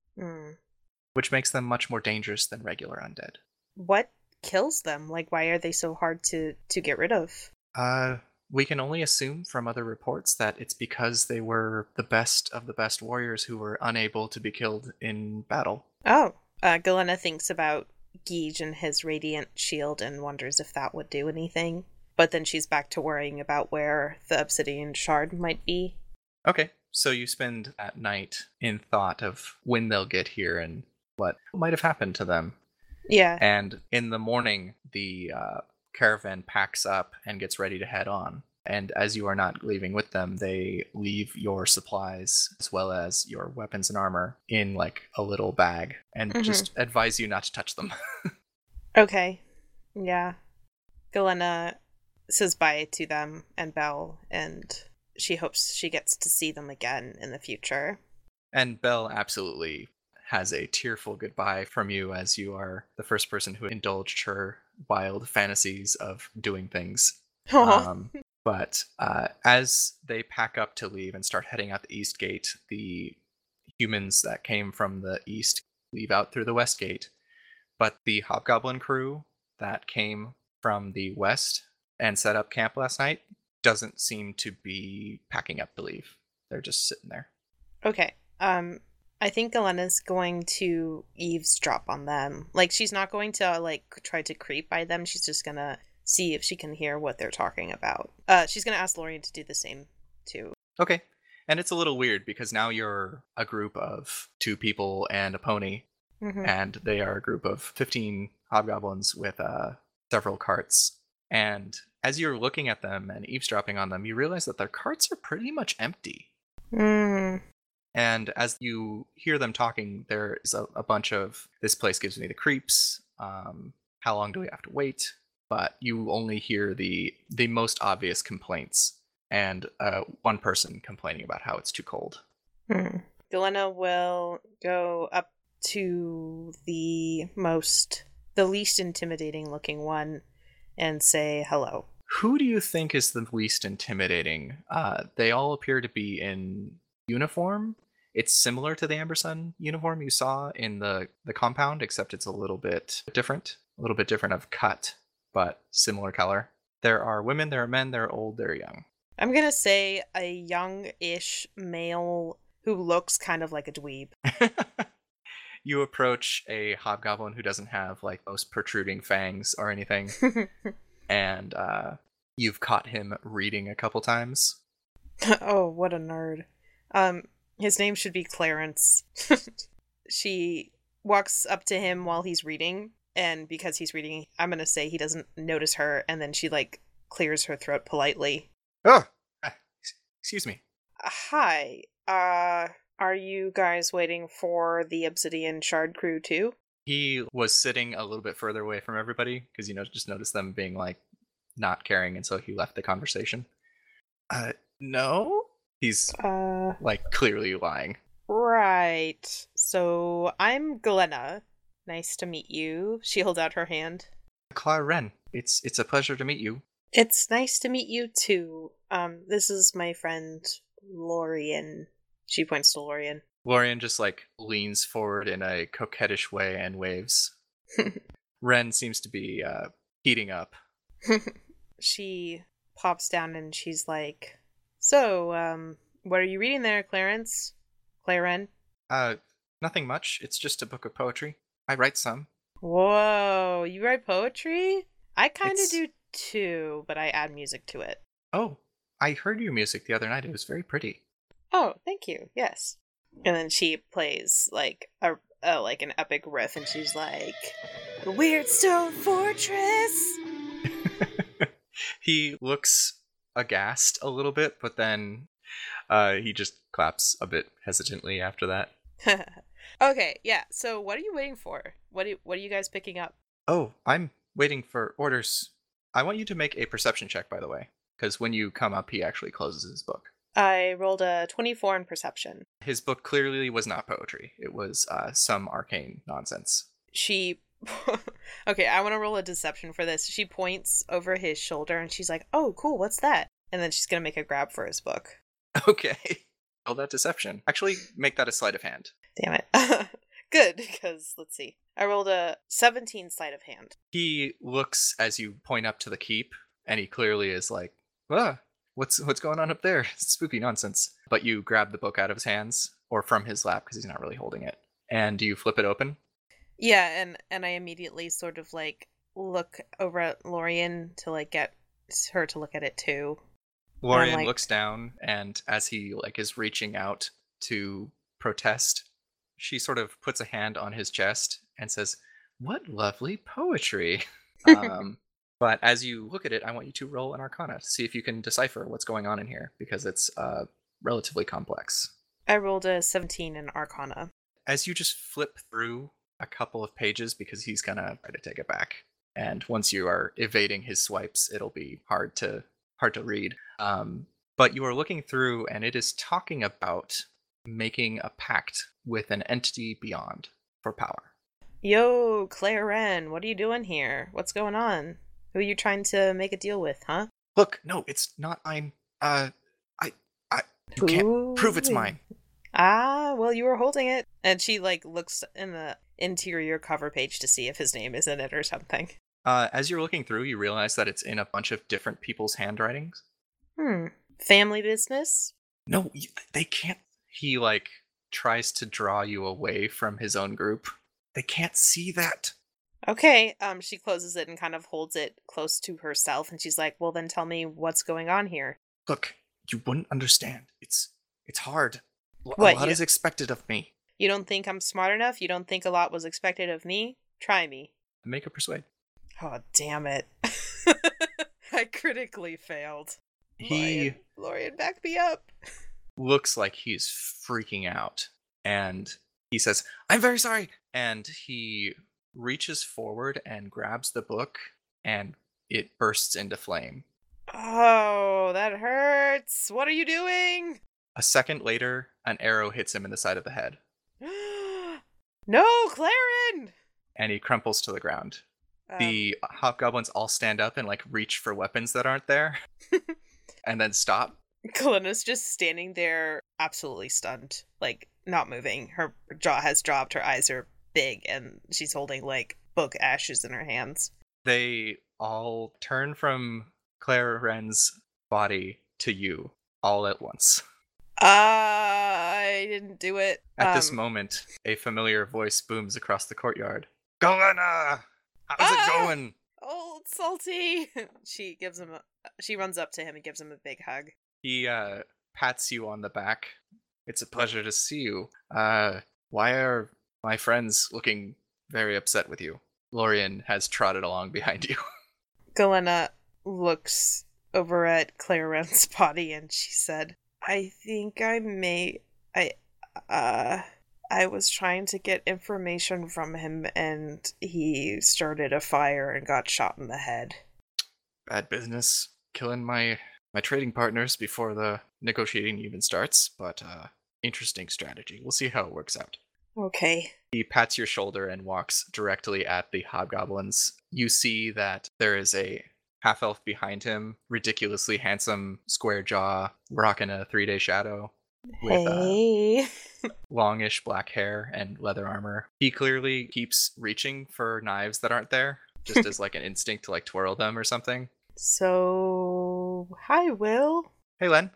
Which makes them much more dangerous than regular undead. What kills them? Like, why are they so hard to get rid of? We can only assume from other reports that it's because they were the best of the best warriors who were unable to be killed in battle. Oh, Galena thinks about Geege and his radiant shield and wonders if that would do anything. But then she's back to worrying about where the obsidian shard might be. Okay, so you spend that night in thought of when they'll get here and what might have happened to them. Yeah. And in the morning, the caravan packs up and gets ready to head on. And as you are not leaving with them, they leave your supplies as well as your weapons and armor in like a little bag and just advise you not to touch them. Okay. Yeah. Galena says bye to them and Belle, and she hopes she gets to see them again in the future. And Belle absolutely has a tearful goodbye from you as you are the first person who indulged her wild fantasies of doing things. But as they pack up to leave and start heading out the east gate, the humans that came from the east leave out through the west gate. But the hobgoblin crew that came from the west and set up camp last night doesn't seem to be packing up to leave. They're just sitting there. Okay. I think Galena's going to eavesdrop on them. Like, she's not going to, like, try to creep by them. She's just gonna see if she can hear what they're talking about. She's gonna ask Lorien to do the same, too. Okay. And it's a little weird because now you're a group of 2 people and a pony, and they are a group of 15 hobgoblins with several carts. And as you're looking at them and eavesdropping on them, you realize that their carts are pretty much empty. And as you hear them talking, there is a bunch of, this place gives me the creeps, how long do we have to wait? But you only hear the most obvious complaints, and one person complaining about how it's too cold. Galena will go up to the least intimidating looking one and say hello. Who do you think is the least intimidating? They all appear to be in uniform. It's similar to the Amber Sun uniform you saw in the compound, except it's a little bit different of cut, but similar color. There are women, there are men, there are old, there are young. I'm gonna say a young-ish male who looks kind of like a dweeb. You approach a hobgoblin who doesn't have like those protruding fangs or anything, and you've caught him reading a couple times. Oh, what a nerd. His name should be Clarence. She walks up to him while he's reading, and because he's reading, I'm gonna say he doesn't notice her, and then she, like, clears her throat politely. Oh, excuse me. Hi, are you guys waiting for the Obsidian Shard crew too? He was sitting a little bit further away from everybody because, just noticed them being, like, not caring, and so he left the conversation. No? He's, like, clearly lying. Right. So, I'm Glenna. Nice to meet you. She holds out her hand. Clara Wren, it's a pleasure to meet you. It's nice to meet you too. This is my friend Lorien. She points to Lorien. Lorien just, like, leans forward in a coquettish way and waves. Wren seems to be, heating up. She pops down and she's like, So, what are you reading there, Clarence? Claren? Nothing much. It's just a book of poetry. I write some. Whoa, you write poetry? I kind of It's- do too, but I add music to it. Oh, I heard your music the other night. It was very pretty. Oh, thank you. Yes. And then she plays like a like an epic riff, and she's like, "The Weird Stone Fortress." He looks aghast a little bit, but then he just claps a bit hesitantly after that. Okay, yeah. So, what are you waiting for? What are you guys picking up? Oh, I'm waiting for orders. I want you to make a perception check, by the way, because when you come up, he actually closes his book. I rolled a 24 in perception. His book clearly was not poetry. It was some arcane nonsense. She Okay, I want to roll a deception for this. She points over his shoulder and she's like, "Oh, cool, what's that?" And then she's going to make a grab for his book. Okay. Roll that deception. Actually, make that a sleight of hand. Damn it. Good, because let's see. I rolled a 17 sleight of hand. He looks as you point up to the keep, and he clearly is like, "Ah, what's going on up there? Spooky nonsense." But you grab the book out of his hands, or from his lap, because he's not really holding it, and you flip it open. Yeah, and I immediately sort of like look over at Lorien to like get her to look at it too. Lorien like- looks down, and as he like is reaching out to protest, she sort of puts a hand on his chest and says, "What lovely poetry." But as you look at it, I want you to roll an Arcana to see if you can decipher what's going on in here, because it's relatively complex. I rolled a 17 in Arcana. As you just flip through a couple of pages, because he's gonna try to take it back, and once you are evading his swipes, it'll be hard to read. But you are looking through, and it is talking about making a pact with an entity beyond for power. Yo, Claren, what are you doing here? What's going on? Who are you trying to make a deal with, huh? Look, no, it's not. You can't prove it's Ooh. mine. Ah, well, you were holding it. And she, like, looks in the interior cover page to see if his name is in it or something. As you're looking through, you realize that it's in a bunch of different people's handwritings. Family business? No, they can't. He, like, tries to draw you away from his own group. They can't see that. Okay, she closes it and kind of holds it close to herself, and she's like, well, then tell me what's going on here. Look, you wouldn't understand. It's hard. What, A lot you- is expected of me. You don't think I'm smart enough? You don't think a lot was expected of me? Try me. Make a persuade. Oh, damn it. I critically failed. He Lorien, back me up. looks like he's freaking out, and he says, "I'm very sorry." And he reaches forward and grabs the book, and it bursts into flame. Oh, that hurts. What are you doing? A second later, an arrow hits him in the side of the head, No, Claren! and he crumples to the ground. The hobgoblins all stand up and like reach for weapons that aren't there, and then stop. Glenna's just standing there, absolutely stunned, like not moving. Her jaw has dropped, her eyes are big, and she's holding like book ashes in her hands. They all turn from Claire Wren's body to you all at once. I didn't do it. At this moment, a familiar voice booms across the courtyard. "Galena! How's it going?" Old salty. She runs up to him and gives him a big hug. He pats you on the back It's a pleasure to see you. Why are my friends looking very upset with you? Lorien has trotted along behind you. Galena looks over at Clarence's body and she said, I think I was trying to get information from him and he started a fire and got shot in the head. Bad business. Killing my trading partners before the negotiating even starts, but interesting strategy. We'll see how it works out. Okay. He pats your shoulder and walks directly at the hobgoblins. You see that there is a half-elf behind him, ridiculously handsome, square jaw, rocking a 3-day shadow. Hey. With longish black hair and leather armor. He clearly keeps reaching for knives that aren't there, just as like an instinct to like twirl them or something. So, hi, Will. Hey, Len.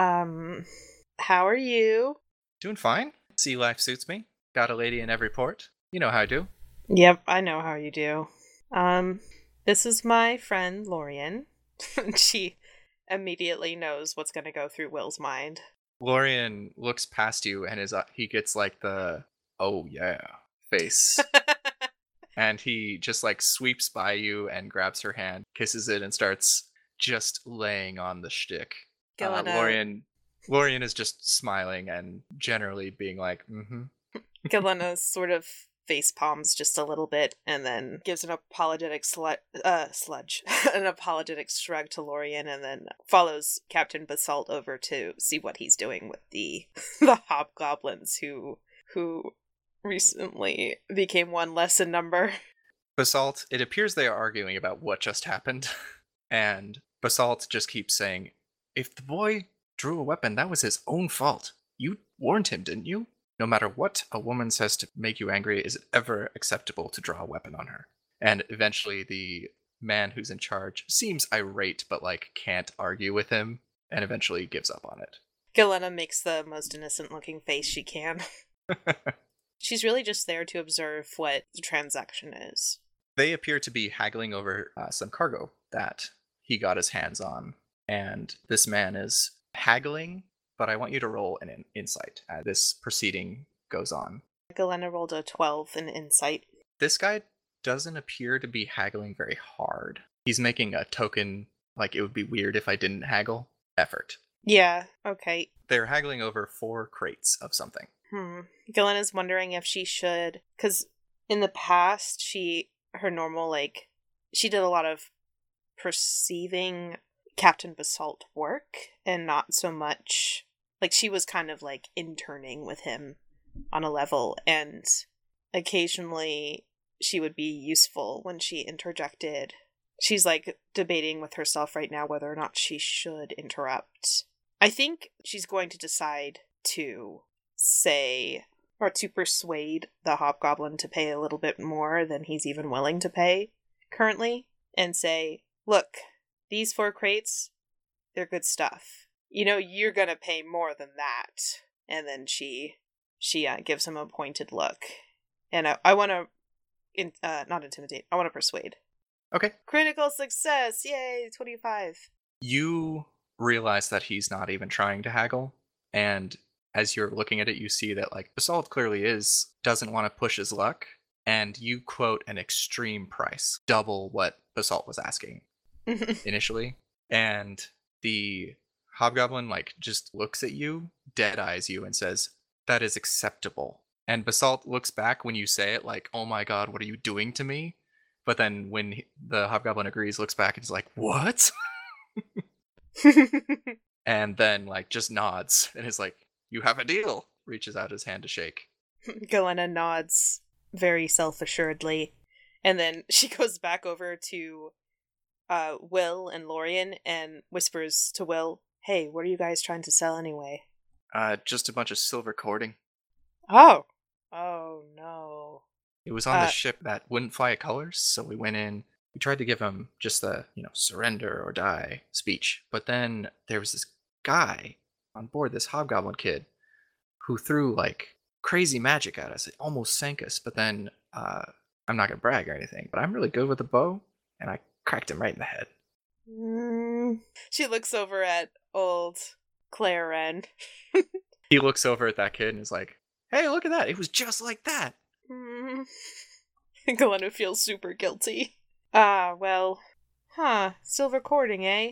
How are you? Doing fine. Sea life suits me. Got a lady in every port. You know how I do. Yep, I know how you do. This is my friend, Lorien. She immediately knows what's going to go through Will's mind. Lorien looks past you and he gets like the, oh yeah, face. And he just like sweeps by you and grabs her hand, kisses it, and starts just laying on the shtick. Lorien is just smiling and generally being like, mm-hmm. Galena sort of face palms just a little bit and then gives an apologetic an apologetic shrug to Lorien and then follows Captain Basalt over to see what he's doing with the hobgoblins who recently became one less in number. Basalt, it appears they are arguing about what just happened, and Basalt just keeps saying, if the boy drew a weapon, that was his own fault. You warned him, didn't you? No matter what a woman says to make you angry, is it ever acceptable to draw a weapon on her? And eventually the man who's in charge seems irate, but like can't argue with him, and eventually gives up on it. Galena makes the most innocent looking face she can. She's really just there to observe what the transaction is. They appear to be haggling over some cargo that he got his hands on, and this man is haggling, but I want you to roll an insight as this proceeding goes on. Galena rolled a 12 in insight. This guy doesn't appear to be haggling very hard. He's making a token, like it would be weird if I didn't haggle, effort. Yeah, okay. They're haggling over 4 crates of something. Galena's wondering if she should, because in the past, she did a lot of perceiving Captain Basalt work and not so much, like she was kind of like interning with him on a level, and occasionally she would be useful when she interjected. She's like debating with herself right now whether or not she should interrupt. I think she's going to decide to say, or to persuade the hobgoblin to pay a little bit more than he's even willing to pay currently, and say, look, these 4 crates, they're good stuff. You know, you're gonna pay more than that. And then she gives him a pointed look. And I want to, not intimidate, I want to persuade. Okay. Critical success! Yay, 25. You realize that he's not even trying to haggle, and as you're looking at it, you see that like Basalt clearly doesn't want to push his luck, and you quote an extreme price, double what Basalt was asking initially, and the hobgoblin like just looks at you, dead eyes you, and says, that is acceptable. And Basalt looks back when you say it like, oh my god, what are you doing to me? But then when the hobgoblin agrees, looks back and is like, what? And then like just nods and is like, you have a deal. Reaches out his hand to shake. Galena nods very self-assuredly, and then she goes back over to Will and Lorien and whispers to Will, hey, what are you guys trying to sell anyway? Just a bunch of silver cording. Oh no. It was on the ship that wouldn't fly at colors, so we went in. We tried to give him just the, surrender or die speech. But then there was this guy on board, this hobgoblin kid, who threw like crazy magic at us. It almost sank us. But then, I'm not gonna brag or anything, but I'm really good with a bow, and I cracked him right in the head. She looks over at old Claren. He looks over at that kid and is like, hey, look at that. It was just like that. Galena feels super guilty. Well. Silver cording, eh?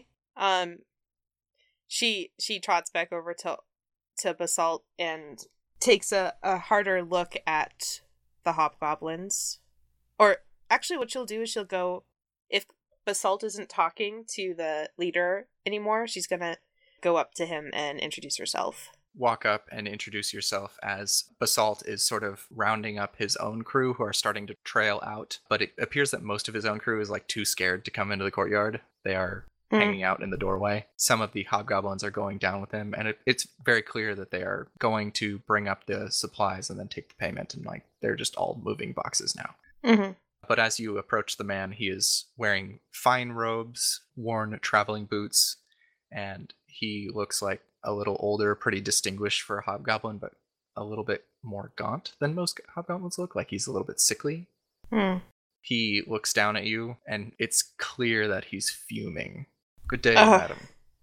She trots back over to Basalt and takes a harder look at the hobgoblins. Or, actually what she'll do is she'll go, if Basalt isn't talking to the leader anymore, she's gonna go up to him and introduce herself. Walk up and introduce yourself as Basalt is sort of rounding up his own crew who are starting to trail out. But it appears that most of his own crew is like too scared to come into the courtyard. They are hanging out in the doorway. Some of the hobgoblins are going down with him, and it's very clear that they are going to bring up the supplies and then take the payment, and like they're just all moving boxes now. Mm-hmm. But as you approach the man, he is wearing fine robes, worn traveling boots, and he looks like a little older, pretty distinguished for a hobgoblin, but a little bit more gaunt than most hobgoblins look. Like he's a little bit sickly. He looks down at you, and it's clear that he's fuming. Good day, madam.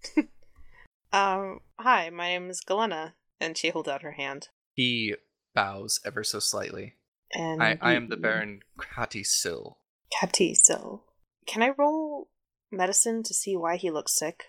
Hi, my name is Galena, and she holds out her hand. He bows ever so slightly. And I am the Baron Kati Sil. Kati Sil. Can I roll medicine to see why he looks sick?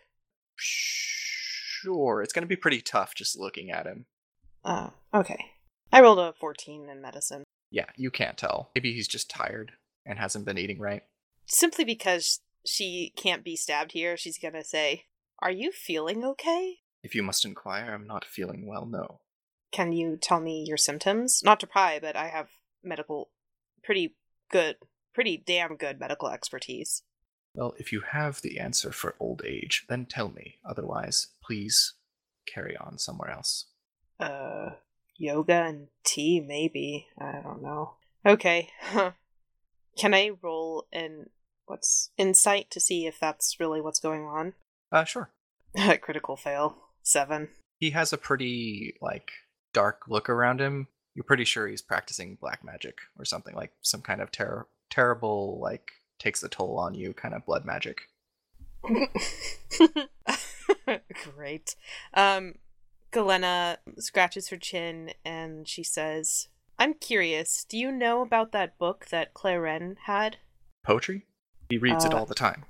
Sure, it's going to be pretty tough just looking at him. Okay. I rolled a 14 in medicine. Yeah, you can't tell. Maybe he's just tired and hasn't been eating right. Simply because she can't be stabbed here, she's gonna say, "Are you feeling okay?" If you must inquire, I'm not feeling well, no. Can you tell me your symptoms? Not to pry, but I have pretty damn good medical expertise. Well, if you have the answer for old age, then tell me. Otherwise, please carry on somewhere else. Yoga and tea, maybe. I don't know. Okay. Can I roll insight to see if that's really what's going on? Sure. Critical fail. 7. He has a pretty, dark look around him. You're pretty sure he's practicing black magic or something, like some kind of terrible, takes the toll on you kind of blood magic. Great. Galena scratches her chin and she says, I'm curious, do you know about that book that Claren had? Poetry? He reads it all the time.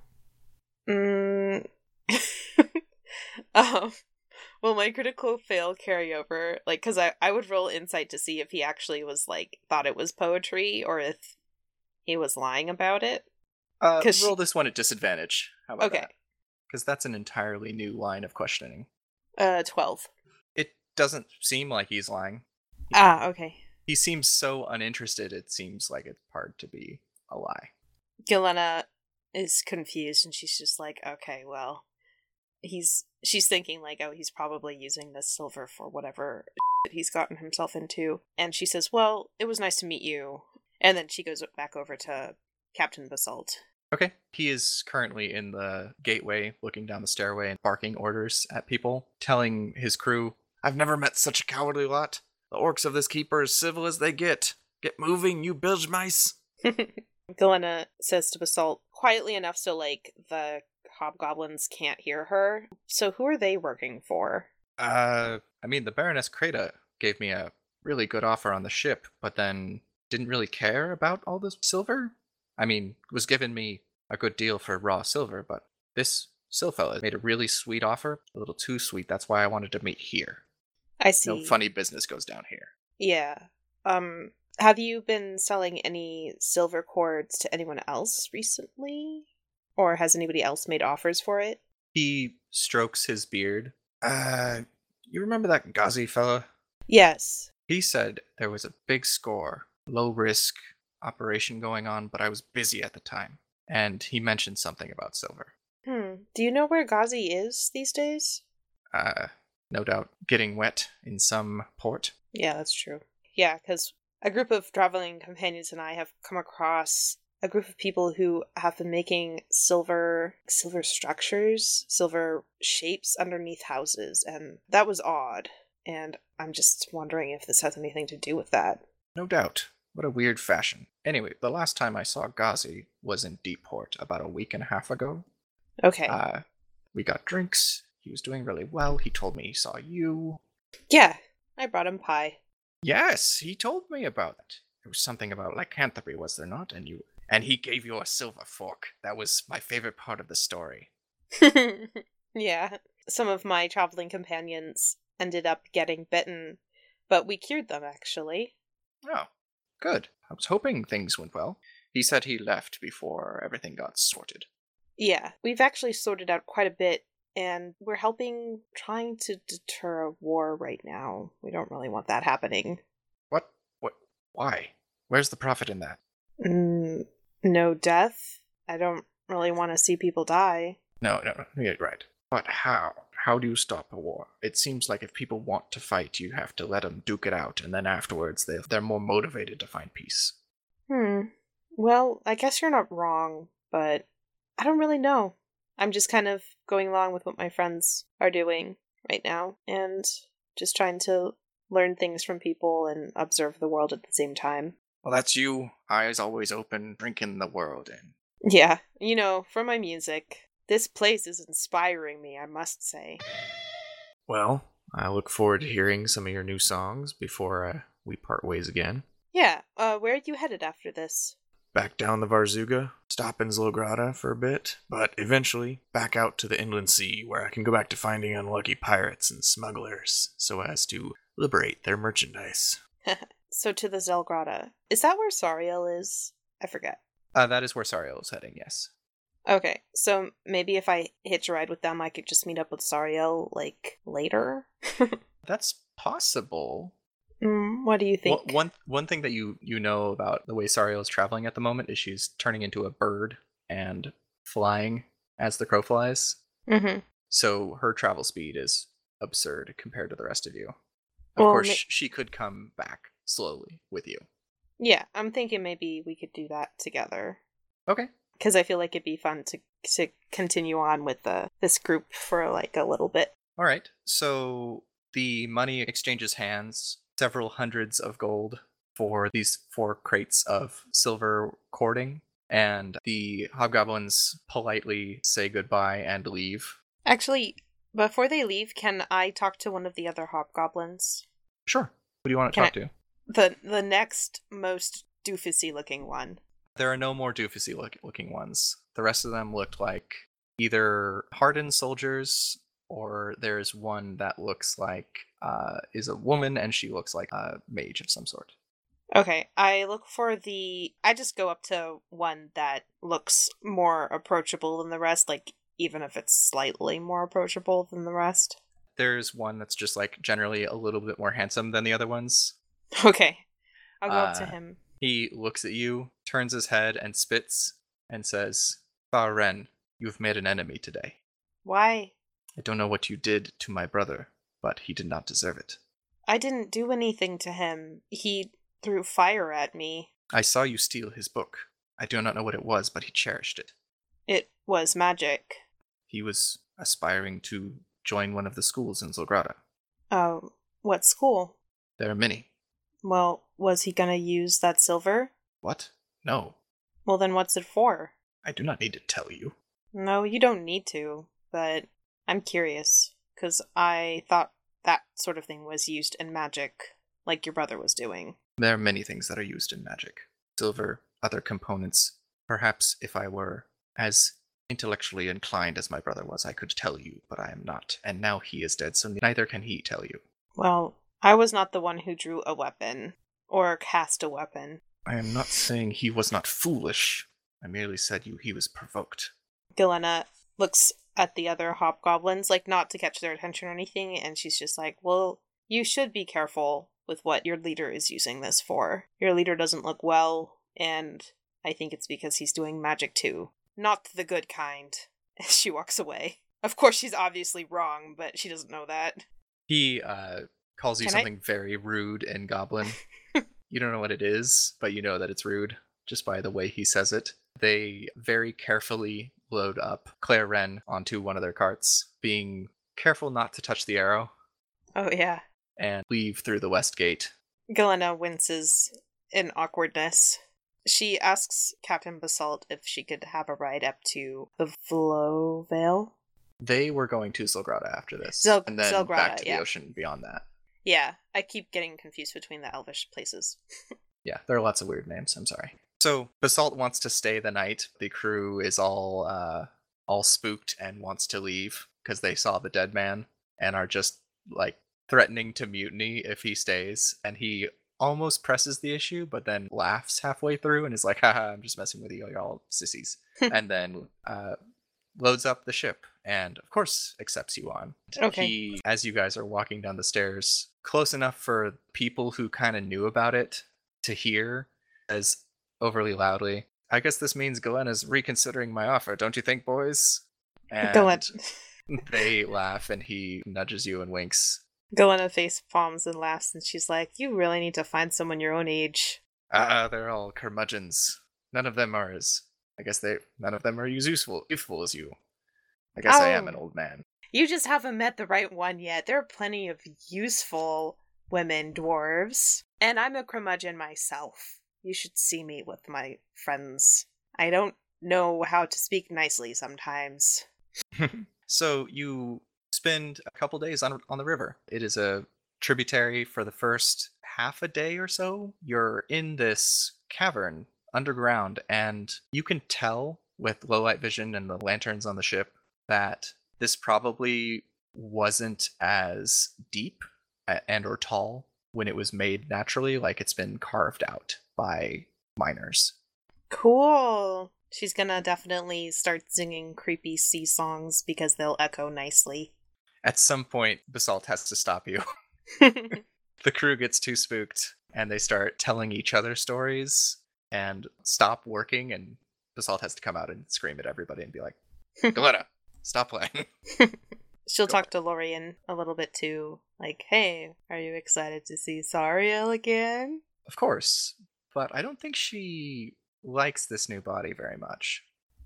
Will my critical fail carry over? Because I would roll insight to see if he actually was, thought it was poetry or if he was lying about it. Roll this one at disadvantage. How about that? Because that's an entirely new line of questioning. 12. It doesn't seem like he's lying. Okay. He seems so uninterested, it seems like it's hard to be a lie. Galena is confused and she's just like, okay, well, she's thinking he's probably using this silver for whatever he's gotten himself into. And she says, well, it was nice to meet you. And then she goes back over to Captain Basalt. Okay. He is currently in the gateway, looking down the stairway and barking orders at people, telling his crew, I've never met such a cowardly lot. The orcs of this keep are as civil as they get. Get moving, you bilge mice. Galena says to Basalt, quietly enough so, the hobgoblins can't hear her. So who are they working for? The Baroness Kreda gave me a really good offer on the ship, but then didn't really care about all this silver. Was giving me a good deal for raw silver, but this Silfella made a really sweet offer. A little too sweet. That's why I wanted to meet here. I see. No funny business goes down here. Yeah. Have you been selling any silver cords to anyone else recently? Or has anybody else made offers for it? He strokes his beard. You remember that Ghazi fella? Yes. He said there was a big score, low risk operation going on, but I was busy at the time. And he mentioned something about silver. Do you know where Ghazi is these days? No doubt getting wet in some port. Yeah, that's true. Yeah, because a group of traveling companions and I have come across a group of people who have been making silver structures, silver shapes underneath houses, and that was odd. And I'm just wondering if this has anything to do with that. No doubt. What a weird fashion. Anyway, the last time I saw Ghazi was in Deepport about a week and a half ago. Okay. We got drinks. He was doing really well. He told me he saw you. Yeah. I brought him pie. Yes, he told me about it. There was something about lycanthropy, was there not? And he gave you a silver fork. That was my favorite part of the story. Yeah. Some of my traveling companions ended up getting bitten, but we cured them, actually. Oh, good. I was hoping things went well. He said he left before everything got sorted. Yeah, we've actually sorted out quite a bit, and we're trying to deter a war right now. We don't really want that happening. What? Why? Where's the profit in that? No death. I don't really want to see people die. No, you're right. But how? How do you stop a war? It seems like if people want to fight, you have to let them duke it out, and then afterwards they're more motivated to find peace. Well, I guess you're not wrong, but I don't really know. I'm just kind of going along with what my friends are doing right now, and just trying to learn things from people and observe the world at the same time. Well, that's you. Eyes always open, drinking the world in. Yeah, for my music. This place is inspiring me, I must say. Well, I look forward to hearing some of your new songs before we part ways again. Yeah, where are you headed after this? Back down the Varzuga, stop in Zlograda for a bit, but eventually back out to the inland sea where I can go back to finding unlucky pirates and smugglers so as to liberate their merchandise. So to the Zelgrada. Is that where Sariel is? I forget. That is where Sariel is heading, yes. Okay, so maybe if I hitch a ride with them, I could just meet up with Sariel, later? That's possible. What do you think? One thing that you know about the way Sariel is traveling at the moment is she's turning into a bird and flying as the crow flies. Mm-hmm. So her travel speed is absurd compared to the rest of you. Of Well, course, she could come back slowly with you. Yeah, I'm thinking maybe we could do that together. Okay. Because I feel like it'd be fun to continue on with this group for a little bit. All right. So the money exchanges hands, several hundreds of gold for these 4 crates of silver cording, and the hobgoblins politely say goodbye and leave. Actually, before they leave, can I talk to one of the other hobgoblins? Sure. Who do you want to talk to? The next most doofusy looking one. There are no more doofusy looking ones. The rest of them looked like either hardened soldiers, or there's one that looks like is a woman, and she looks like a mage of some sort. Okay, I just go up to one that looks more approachable than the rest, even if it's slightly more approachable than the rest. There's one that's just generally a little bit more handsome than the other ones. Okay, I'll go up to him. He looks at you, turns his head, and spits, and says, Ren, you've made an enemy today. Why? I don't know what you did to my brother, but he did not deserve it. I didn't do anything to him. He threw fire at me. I saw you steal his book. I do not know what it was, but he cherished it. It was magic. He was aspiring to join one of the schools in Zlograda. Oh, what school? There are many. Well, was he gonna use that silver? What? No. Well, then what's it for? I do not need to tell you. No, you don't need to, but I'm curious, because I thought that sort of thing was used in magic, like your brother was doing. There are many things that are used in magic. Silver, other components. Perhaps if I were as intellectually inclined as my brother was, I could tell you, but I am not. And now he is dead, so neither can he tell you. Well, I was not the one who drew a weapon, or cast a weapon. I am not saying he was not foolish. I merely said he was provoked. Galena looks at the other hobgoblins, not to catch their attention or anything, and she's just like, well, you should be careful with what your leader is using this for. Your leader doesn't look well, and I think it's because he's doing magic too. Not the good kind. She walks away. Of course, she's obviously wrong, but she doesn't know that. He calls you something very rude in Goblin. You don't know what it is, but you know that it's rude just by the way he says it. They very carefully load up Claire Wren onto one of their carts, being careful not to touch the arrow. Oh, yeah. And leave through the west gate. Galena winces in awkwardness. She asks Captain Basalt if she could have a ride up to the Flowvale. They were going to Zlograda after this, and then Zlograda, back to the ocean beyond that. Yeah, I keep getting confused between the Elvish places. Yeah, there are lots of weird names. I'm sorry. So Basalt wants to stay the night. The crew is all spooked and wants to leave because they saw the dead man and are just like threatening to mutiny if he stays. And he almost presses the issue, but then laughs halfway through and is like, haha, I'm just messing with you, you're all sissies. And then loads up the ship and, of course, accepts you on. Okay. He, as you guys are walking down the stairs, close enough for people who kind of knew about it to hear, as overly loudly, I guess this means Galena's reconsidering my offer, don't you think, boys? And they laugh and he nudges you and winks. Galena face palms and laughs, and she's like, you really need to find someone your own age. They're all curmudgeons. None of them are as youthful as you. I guess I am an old man. You just haven't met the right one yet. There are plenty of useful women dwarves. And I'm a curmudgeon myself. You should see me with my friends. I don't know how to speak nicely sometimes. So you spend a couple days on the river. It is a tributary for the first half a day or so. You're in this cavern underground, and you can tell with low light vision and the lanterns on the ship that this probably wasn't as deep and or tall when it was made naturally, like it's been carved out by miners. Cool. She's gonna definitely start singing creepy sea songs because they'll echo nicely. At some point, Basalt has to stop you. The crew gets too spooked, and they start telling each other stories and stop working, and Basalt has to come out and scream at everybody and be like, Galena, stop playing. She'll talk to Lorien a little bit too, like, hey, are you excited to see Sariel again? Of course, but I don't think she likes this new body very much.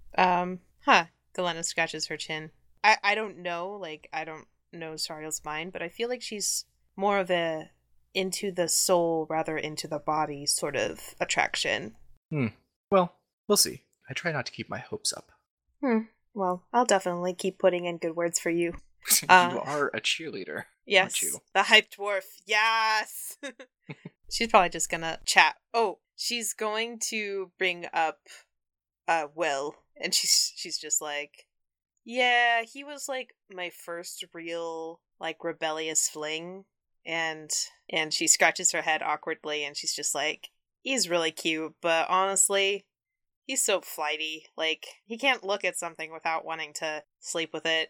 Galena scratches her chin. I don't know, I don't know Sariel's mind, but I feel like she's more of a into the soul rather into the body sort of attraction. Well, we'll see. I try not to keep my hopes up. Well, I'll definitely keep putting in good words for you. You are a cheerleader. Yes, aren't you? the hype dwarf. Yes! She's probably just gonna chat. Oh, she's going to bring up Will, and she's just like, yeah, he was my first real rebellious fling, and she scratches her head awkwardly, and she's just like, he's really cute, but honestly, he's so flighty. He can't look at something without wanting to sleep with it.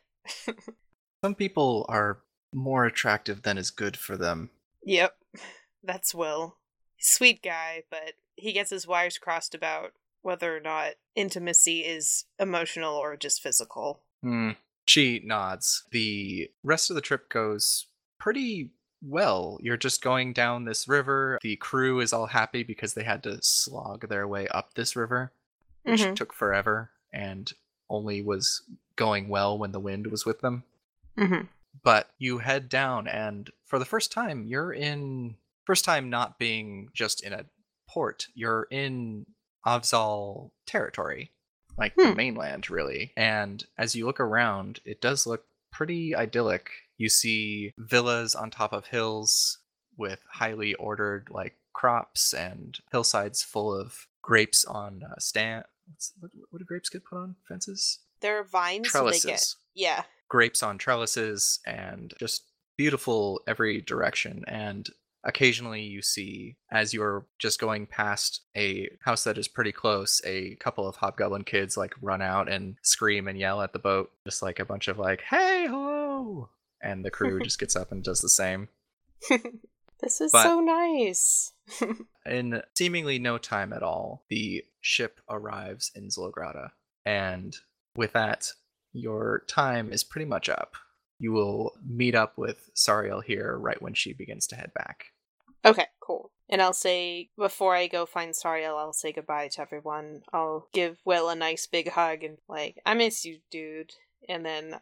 Some people are more attractive than is good for them. Yep, that's Will. He's a sweet guy, but he gets his wires crossed about whether or not intimacy is emotional or just physical. She nods. The rest of the trip goes pretty well. You're just going down this river. The crew is all happy because they had to slog their way up this river, which took forever and only was going well when the wind was with them. But you head down, and for the first time, first time not being just in a port, you're in Avzal territory, the mainland, really. And as you look around, it does look pretty idyllic. You see villas on top of hills with highly ordered crops and hillsides full of grapes on what do grapes get put on fences? There are vines. Trellises. Yeah. Grapes on trellises and just beautiful every direction. And occasionally you see, as you're just going past a house that is pretty close, a couple of hobgoblin kids run out and scream and yell at the boat, just a bunch of hey, hello! And the crew just gets up and does the same. This is so nice. In seemingly no time at all, the ship arrives in Zlograda. And with that, your time is pretty much up. You will meet up with Sariel here right when she begins to head back. Okay, cool. And I'll say, before I go find Sariel, I'll say goodbye to everyone. I'll give Will a nice big hug and I miss you, dude. And then,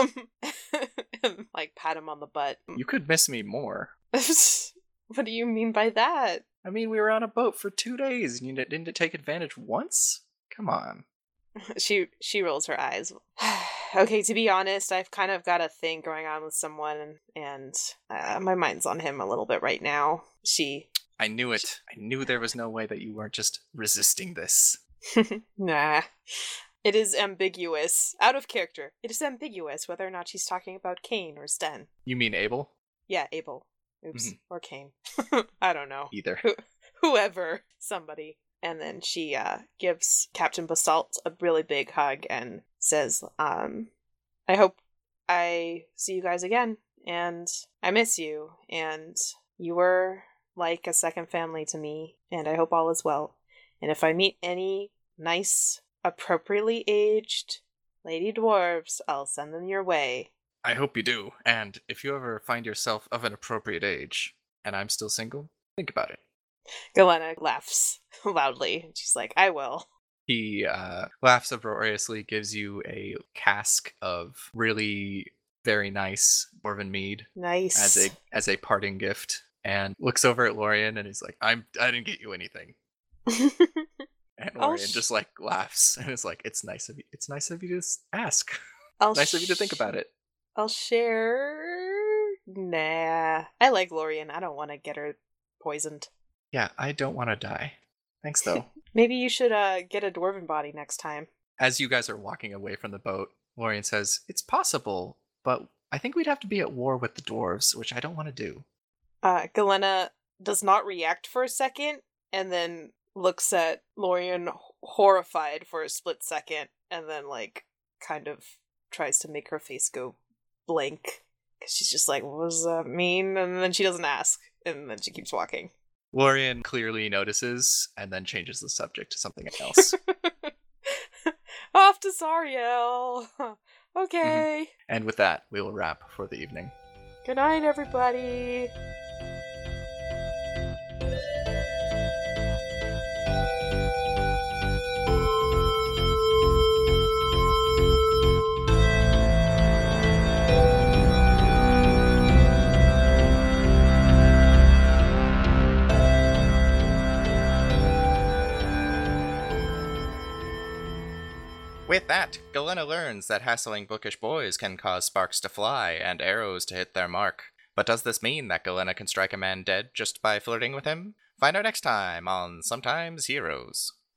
and, pat him on the butt. You could miss me more. What do you mean by that? I mean, we were on a boat for 2 days and you didn't take advantage once? Come on. She rolls her eyes. Okay, to be honest, I've kind of got a thing going on with someone, and my mind's on him a little bit right now. I knew it. I knew there was no way that you weren't just resisting this. Nah. It is ambiguous. Out of character. It is ambiguous whether or not she's talking about Kane or Sten. You mean Abel? Yeah, Abel. Oops. Or Kane. I don't know. Either. Whoever. Somebody. And then she gives Captain Basalt a really big hug and says, I hope I see you guys again. And I miss you. And you were like a second family to me. And I hope all is well. And if I meet any nice, appropriately aged lady dwarves, I'll send them your way. I hope you do. And if you ever find yourself of an appropriate age, and I'm still single, think about it. Galena laughs loudly. She's like, I will. He laughs uproariously, gives you a cask of really very nice dwarven mead. Nice. As a parting gift, and looks over at Lorien and he's like, I didn't get you anything. And Lorien just like laughs and is like, it's nice of you to ask. Nice of you to think about it. I'll share. Nah. I like Lorien. I don't want to get her poisoned. Yeah, I don't want to die. Thanks, though. Maybe you should get a dwarven body next time. As you guys are walking away from the boat, Lorien says, it's possible, but I think we'd have to be at war with the dwarves, which I don't want to do. Galena does not react for a second, and then looks at Lorien horrified for a split second, and then, like, kind of tries to make her face go blank. Because she's just like, what does that mean? And then she doesn't ask, and then she keeps walking. Lorien clearly notices, and then changes the subject to something else. Off to Sariel! Okay. Mm-hmm. And with that, we will wrap for the evening. Good night, everybody! With that, Galena learns that hassling bookish boys can cause sparks to fly and arrows to hit their mark. But does this mean that Galena can strike a man dead just by flirting with him? Find out next time on Sometimes Heroes.